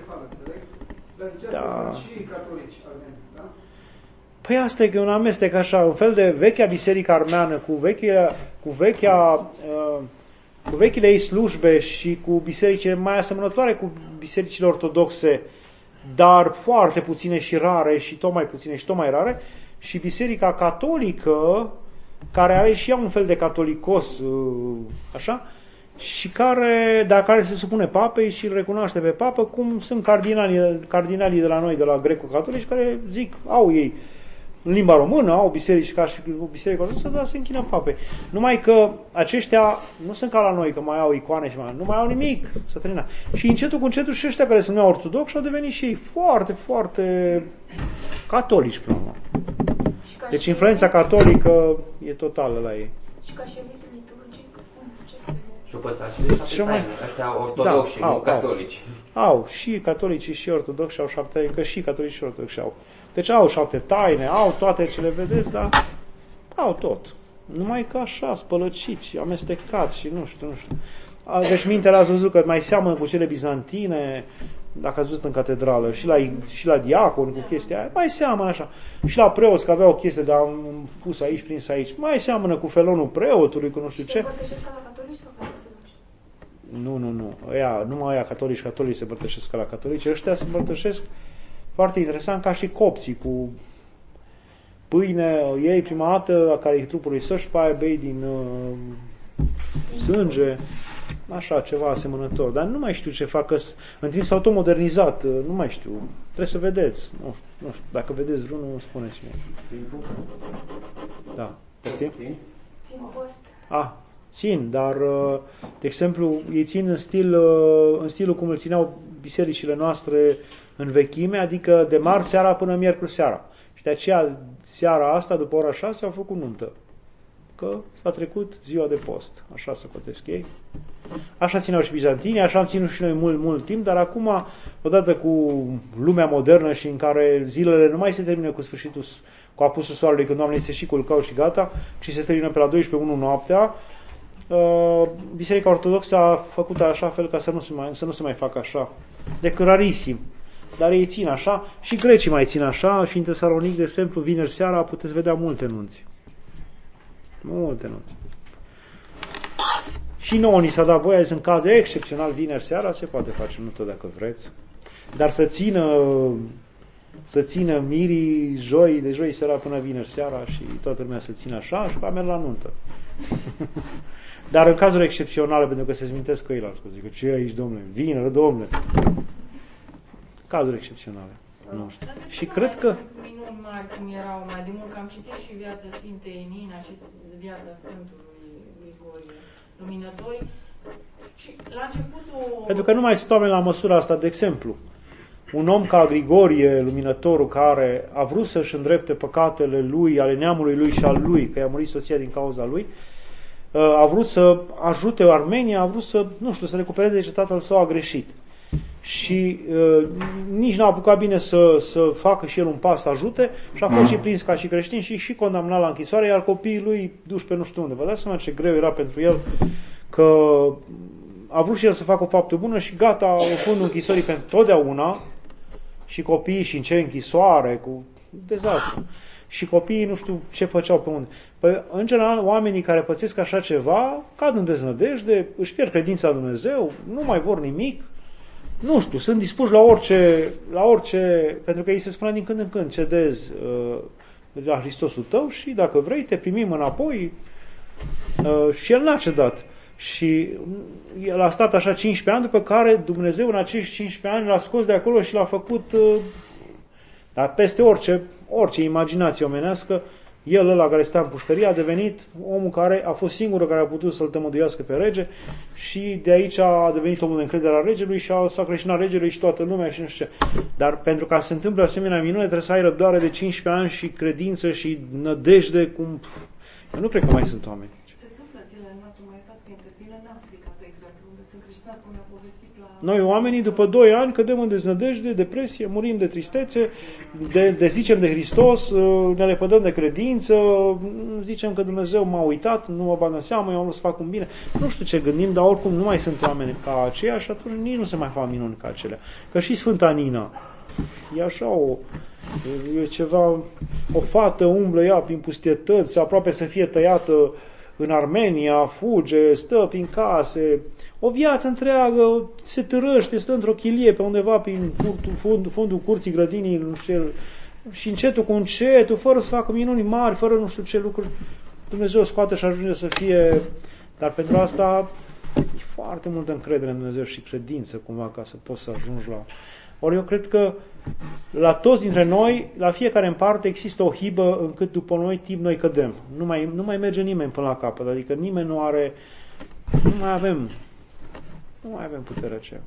Dar ziceați Da. că sunt și catolici armeni, da? Păi asta e că e un amestec așa, un fel de vechea biserică armeană cu vechea, cu vechea, uh, cu vechile ei slujbe și cu bisericile mai asemănătoare cu bisericile ortodoxe, dar foarte puține și rare și tot mai puține și tot mai rare, și biserica catolică, care are și ea un fel de catolicos, uh, așa, și care, dar care se supune papei și îl recunoaște pe papă, cum sunt cardinalii, cardinalii de la noi, de la greco-catolici, care zic, au ei în limba română, au biserici ca și biserica ortodoxă, dar se închină papei. Numai că aceștia nu sunt ca la noi, că mai au icoane și mai nu mai au nimic să termina. Și încetul cu încetul și ăștia care sunt ortodoxi au devenit și ei foarte, foarte catolici până la urmă. Deci influența catolică e totală la ei. Și ca și elită liturgică, cum? Ce? Și-o păstrat și de șapte Și mai- taine. Ăștia ortodoxi, Da, nu au, catolici. Au, și catolicii și ortodoxi au șapte taine, că și catolici și ortodoxi au. Deci au șapte taine, au toate ce le vedeți, dar au tot. Numai că așa, spălăcit și amestecat și nu știu, nu știu. A, deci mintele ați văzut că mai seamănă cu cele bizantine, dacă ați văzut în catedrală, și la, și la diacon cu chestia aia, mai seamănă așa. Și la preoți, că avea o chestie de am pus aici, prins aici, mai seamănă cu felonul preotului, cu nu știu Se ce. împărtășesc ca la catolici sau ca la ortodoxi? Nu, nu, nu. Ăia, numai ăia catolici, catolici se împărtășesc ca la catolici. Ăștia se împărtășesc foarte interesant ca și copții, cu pâine, ei prima dată, care e trupul lui său și pe aia bei din uh, sânge, așa, ceva asemănător. Dar nu mai știu ce fac, că în timp s-au tot modernizat, uh, nu mai știu. Trebuie să vedeți. Nu, nu știu, dacă vedeți vreunul, spuneți-mi. Da. Poftim? Țin post. Ah, țin, dar, de exemplu, ei țin în, stil, în stilul cum îl țineau bisericile noastre în vechime, adică de marți seara până miercuri seara. Și de aceea, seara asta, după ora șase, au făcut nuntă. Că s-a trecut ziua de post. Așa se cotesc ei. Așa țineau și bizantinii, așa am ținut și noi mult, mult timp, dar acum, odată cu lumea modernă și în care zilele nu mai se termină cu sfârșitul, cu apusul soarelui, când oamenii se și culcau și gata, ci se termină pe la douăsprezece unu noaptea, Biserica Ortodoxă a făcut așa fel ca să nu se mai, să nu se mai facă așa. Decât rarisim. Dar ei țin așa și grecii mai țin așa și în Tesalonic, de exemplu, vineri seara puteți vedea multe nunți. Multe nunți. Și nouă ni s-a dat voie, în caz excepțional, vineri seara se poate face nuntă dacă vreți. Dar să țină să țină mirii joi, de joi seara până vineri seara și toată lumea să țină așa și va merge la nuntă. Dar în cazuri excepționale, pentru că se smintesc că ei l-au spus, zic, ce e aici, domnule? Vineri, domnule. Cazuri excepționale. Nu știu. Dar de Și ce cred nu că... mai sunt minuni mari cum erau mai de mult, că am citit și viața Sfintei Nina și viața Sfântului Grigorie Luminători. Și la începutul... Pentru că nu mai sunt oameni la măsura asta. De exemplu, un om ca Grigorie Luminătorul, care a vrut să-și îndrepte păcatele lui, ale neamului lui și al lui, că i-a murit soția din cauza lui, a vrut să ajute Armenia, a vrut să, nu știu, să recupereze ce tatăl său a greșit. Și uh, nici n-a apucat bine să, să facă și el un pas să ajute și a fost și prins ca și creștin și, și condamnat la închisoare, iar copiii lui duși pe nu știu unde. Vă dați seama ce greu era pentru el că a vrut și el să facă o faptă bună și gata, în fundul închisorii pentru totdeauna și copiii și în ce închisoare, cu dezastru. Și copiii nu știu ce făceau pe unde. Păi, în general, oamenii care pățesc așa ceva cad în deznădejde, își pierd credința în Dumnezeu, nu mai vor nimic, nu știu, sunt dispuși la orice, la orice, pentru că ei se spune din când în când, cedezi uh, la Hristosul tău și dacă vrei te primim înapoi uh, și el n-a cedat. Și el a stat așa cincisprezece ani, după care Dumnezeu în acești cincisprezece ani l-a scos de acolo și l-a făcut, uh, dar peste orice, orice imaginație omenească, el ăla care stă în pușcărie a devenit omul care a fost singurul care a putut să-l tămăduiască pe rege și de aici a devenit omul de încredere al regelui și a, s-a creștinat regelui și toată lumea și nu știu ce. Dar pentru ca să se întâmple asemenea minune trebuie să ai răbdare de cincisprezece ani și credință și nădejde cum... Eu nu cred că mai sunt oameni. Se întâmplă în zilele noastre, mai uitați că intervine în Africa, de exemplu, unde sunt creștinați, cum ne-a povestit la... Noi oamenii după doi ani cădem în deznădejde, depresie, murim de tristețe, de, de zicem de Hristos, ne lepădăm de credință, zicem că Dumnezeu m-a uitat, nu mă bagă în seamă, eu am vrut să fac un bine. Nu știu ce gândim, dar oricum nu mai sunt oameni ca aceia și atunci nici nu se mai fac minuni ca acelea. Că și Sfânta Nina e așa o... e ceva... o fată umblă ea prin pustietăți, aproape să fie tăiată în Armenia, fuge, stă prin case, o viață întreagă, se târăște, stă într-o chilie pe undeva prin fundul, fundul curții grădinii, nu știu, și încetul cu încetul, fără să facă minuni mari, fără nu știu ce lucruri, Dumnezeu scoate și ajunge să fie, dar pentru asta e foarte multă încredere în Dumnezeu și credință cumva ca să poți să ajungi la... Ori eu cred că la toți dintre noi, la fiecare în parte, există o hibă încât după noi timp noi cădem. Nu mai, nu mai merge nimeni până la capăt, adică nimeni nu are, nu mai avem, nu mai avem puterea aceea.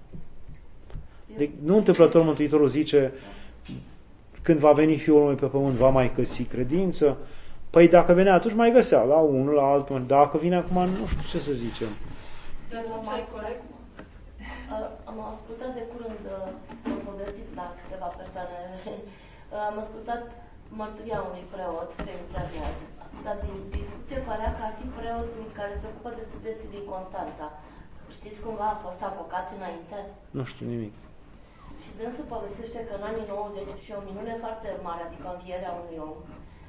De, nu întâmplător Mântuitorul zice, când va veni Fiul omului pe pământ, va mai găsi credință? Păi dacă venea atunci mai găsea, la unul, la altul, dacă vine acum, nu știu ce să zicem. Dar ce ai corect? Am ascultat de curând, am povestit la câteva persoane, am ascultat mărturia unui preot pe internet, dar din discuție părea că ar fi preotul care se ocupă de studenții din Constanța. Știți cumva a fost avocat înainte? Nu știu nimic. Și dânsul povestește că în anii nouăzeci și o minune foarte mare, adică învierea unui om,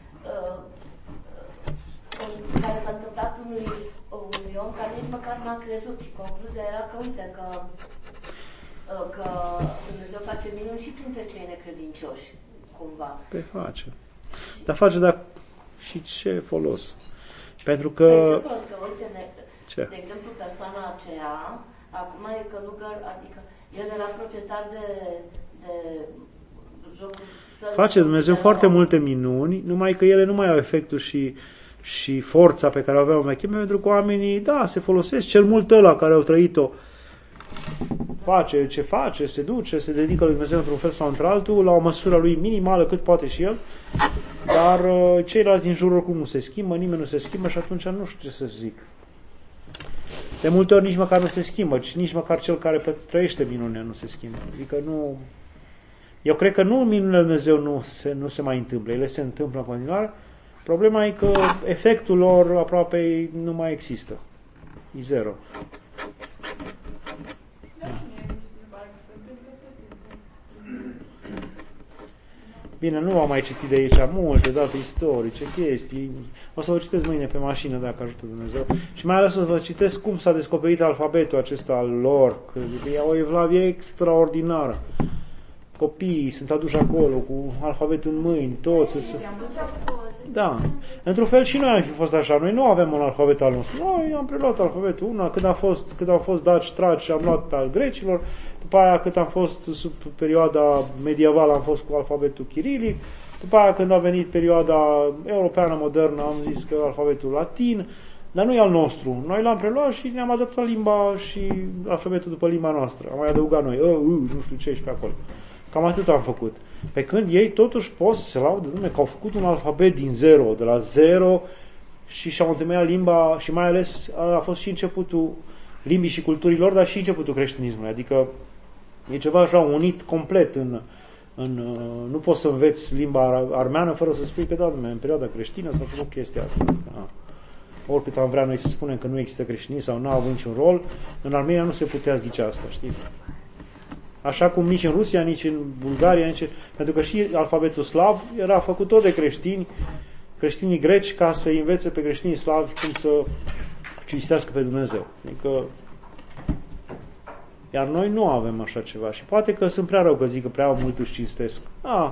care s-a întâmplat unui, unui om care nici măcar n-a crezut și concluzia era că uite că, că Dumnezeu face minuni și printre cei necredincioși, cumva. Pe face. Dar face, dar și ce folos? Pentru că... Păi ce folos? Că uite, ne, ce? de exemplu, persoana aceea, acum e călugăr, adică el era proprietar de, de jocuri. Face Dumnezeu foarte multe minuni, numai că ele nu mai au efectul și și forța pe care o aveau vechime, pentru că oamenii, da, se folosesc, cel mult ăla care au trăit-o face ce face, se duce, se dedică lui Dumnezeu într-un fel sau într-altul, la o măsură lui minimală cât poate și el, dar ceilalți din jur oricum nu se schimbă, nimeni nu se schimbă și atunci nu știu ce să zic. De multe ori nici măcar nu se schimbă, nici măcar cel care trăiește minunea nu se schimbă. Adică nu... Eu cred că nu minunile lui Dumnezeu nu se, nu se mai întâmplă, ele se întâmplă în continuare. Problema e că efectul lor aproape nu mai există. E zero. Bine, nu am mai citit de aici multe date istorice, chestii. O să vă citesc mâine pe mașină, dacă ajută Dumnezeu. Și mai ales o să vă citesc cum s-a descoperit alfabetul acesta al lor. Că e o evlavie extraordinară. copiii sunt aduși acolo cu alfabetul în mâini, toți. Să... Da. Într-un fel și noi am fi fost așa. Noi nu avem un alfabet al nostru. Noi am preluat alfabetul una, când, a fost, când au fost daci, traci, am luat pe al grecilor, după aia cât am fost sub perioada medievală am fost cu alfabetul chirilic, după aia când a venit perioada europeană modernă am zis că alfabetul latin, dar nu e al nostru. Noi l-am preluat și ne-am adaptat limba și alfabetul după limba noastră. Am mai adăugat noi, uh, uh, nu știu ce și pe acolo. Cam atât am făcut. Pe când ei totuși pot să se laudă, dumne, că au făcut un alfabet din zero, de la zero și și-au întemeiat limba și mai ales a fost și începutul limbii și culturilor, dar și începutul creștinismului. Adică e ceva așa unit complet în, în nu poți să înveți limba armeană fără să spui că da, dumne, în perioada creștină s-a făcut chestia asta. A. Oricât am vrea noi să spunem că nu există creștinism sau nu a avut niciun rol, în Armenia nu se putea zice asta, știți? Așa cum nici în Rusia, nici în Bulgaria, nici... pentru că și alfabetul slav era făcut tot de creștini, creștinii greci, ca să învețe pe creștinii slavi cum să cinstească pe Dumnezeu. Adică, iar noi nu avem așa ceva și poate că sunt prea rău că zic că prea mult își cinstesc. Ah.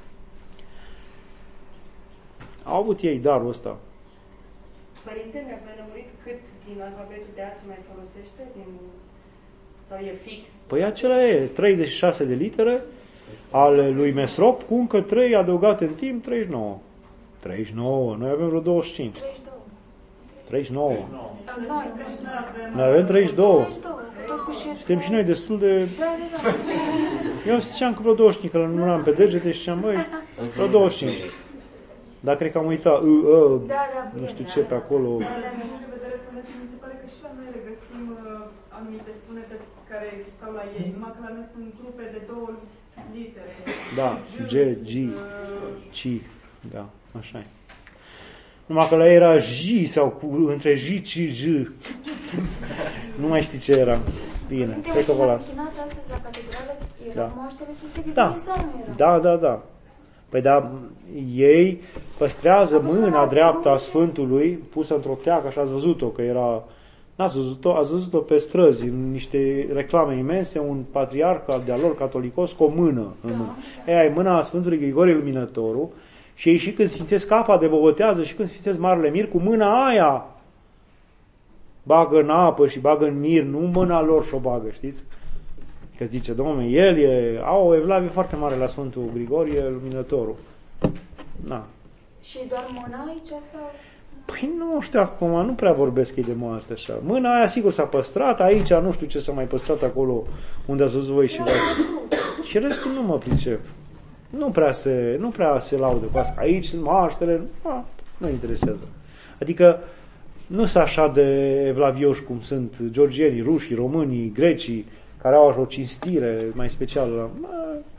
Au avut ei darul ăsta. Părinte, ne-ați mai lămurit cât din alfabetul de azi se mai folosește? Din... Sau e fix? Păi acela e treizeci și șase de litere ale lui Mesrop cu încă trei adăugate în timp, treizeci și nouă. treizeci și nouă, noi avem vreo douăzeci și cinci. treizeci și nouă. Noi avem treizeci și doi. Suntem și noi destul de... Eu ziceam că vreo douăzeci și cinci, că îl număram pe degete și ziceam, băi, vreo douăzeci și cinci. Dar cred că am uitat, uh, uh, nu știu ce pe acolo. Mi se pare că și la noi regăsim uh, anumite sunete care existau la ei, numai că la noi sunt grupe de două litere. Da, G, G, C, da, așa e. Numai că la ei era J sau cu, între J și J. Nu mai știi ce era. Bine, cred că vă las. Astăzi la catedrală Da. erau moaștele Sfinte de Da. Dumnezeu, nu era? Da, da, da. Păi da, ei păstrează mâna dreaptă a Sfântului pusă într-o teacă, așa ați văzut-o, că era... N-ați văzut-o? Ați văzut-o pe străzi, în niște reclame imense, un patriarh de-al lor catolicos cu o mână în mână. Aia e mâna a Sfântului Grigorie Luminătorul și ei și când sfințesc apa de bobătează și când sfințesc Marele Mir, cu mâna aia bagă în apă și bagă în mir, nu mâna lor și-o bagă, știți? Că zice, domnule, el e, au o evlavie foarte mare la Sfântul Grigorie Luminătorul. Na. Și doar mâna aici sau... Păi nu știu acum, nu prea vorbesc ei de moaște așa. Mâna aia sigur s-a păstrat, aici nu știu ce s-a mai păstrat acolo unde ați văzut voi și voi. Și restul nu mă pricep. Nu prea se, nu prea se laudă cu asta. Aici sunt moaștele, a, nu interesează. Adică nu sunt așa de evlavioși cum sunt georgienii, rușii, românii, grecii, care au o cinstire mai specială.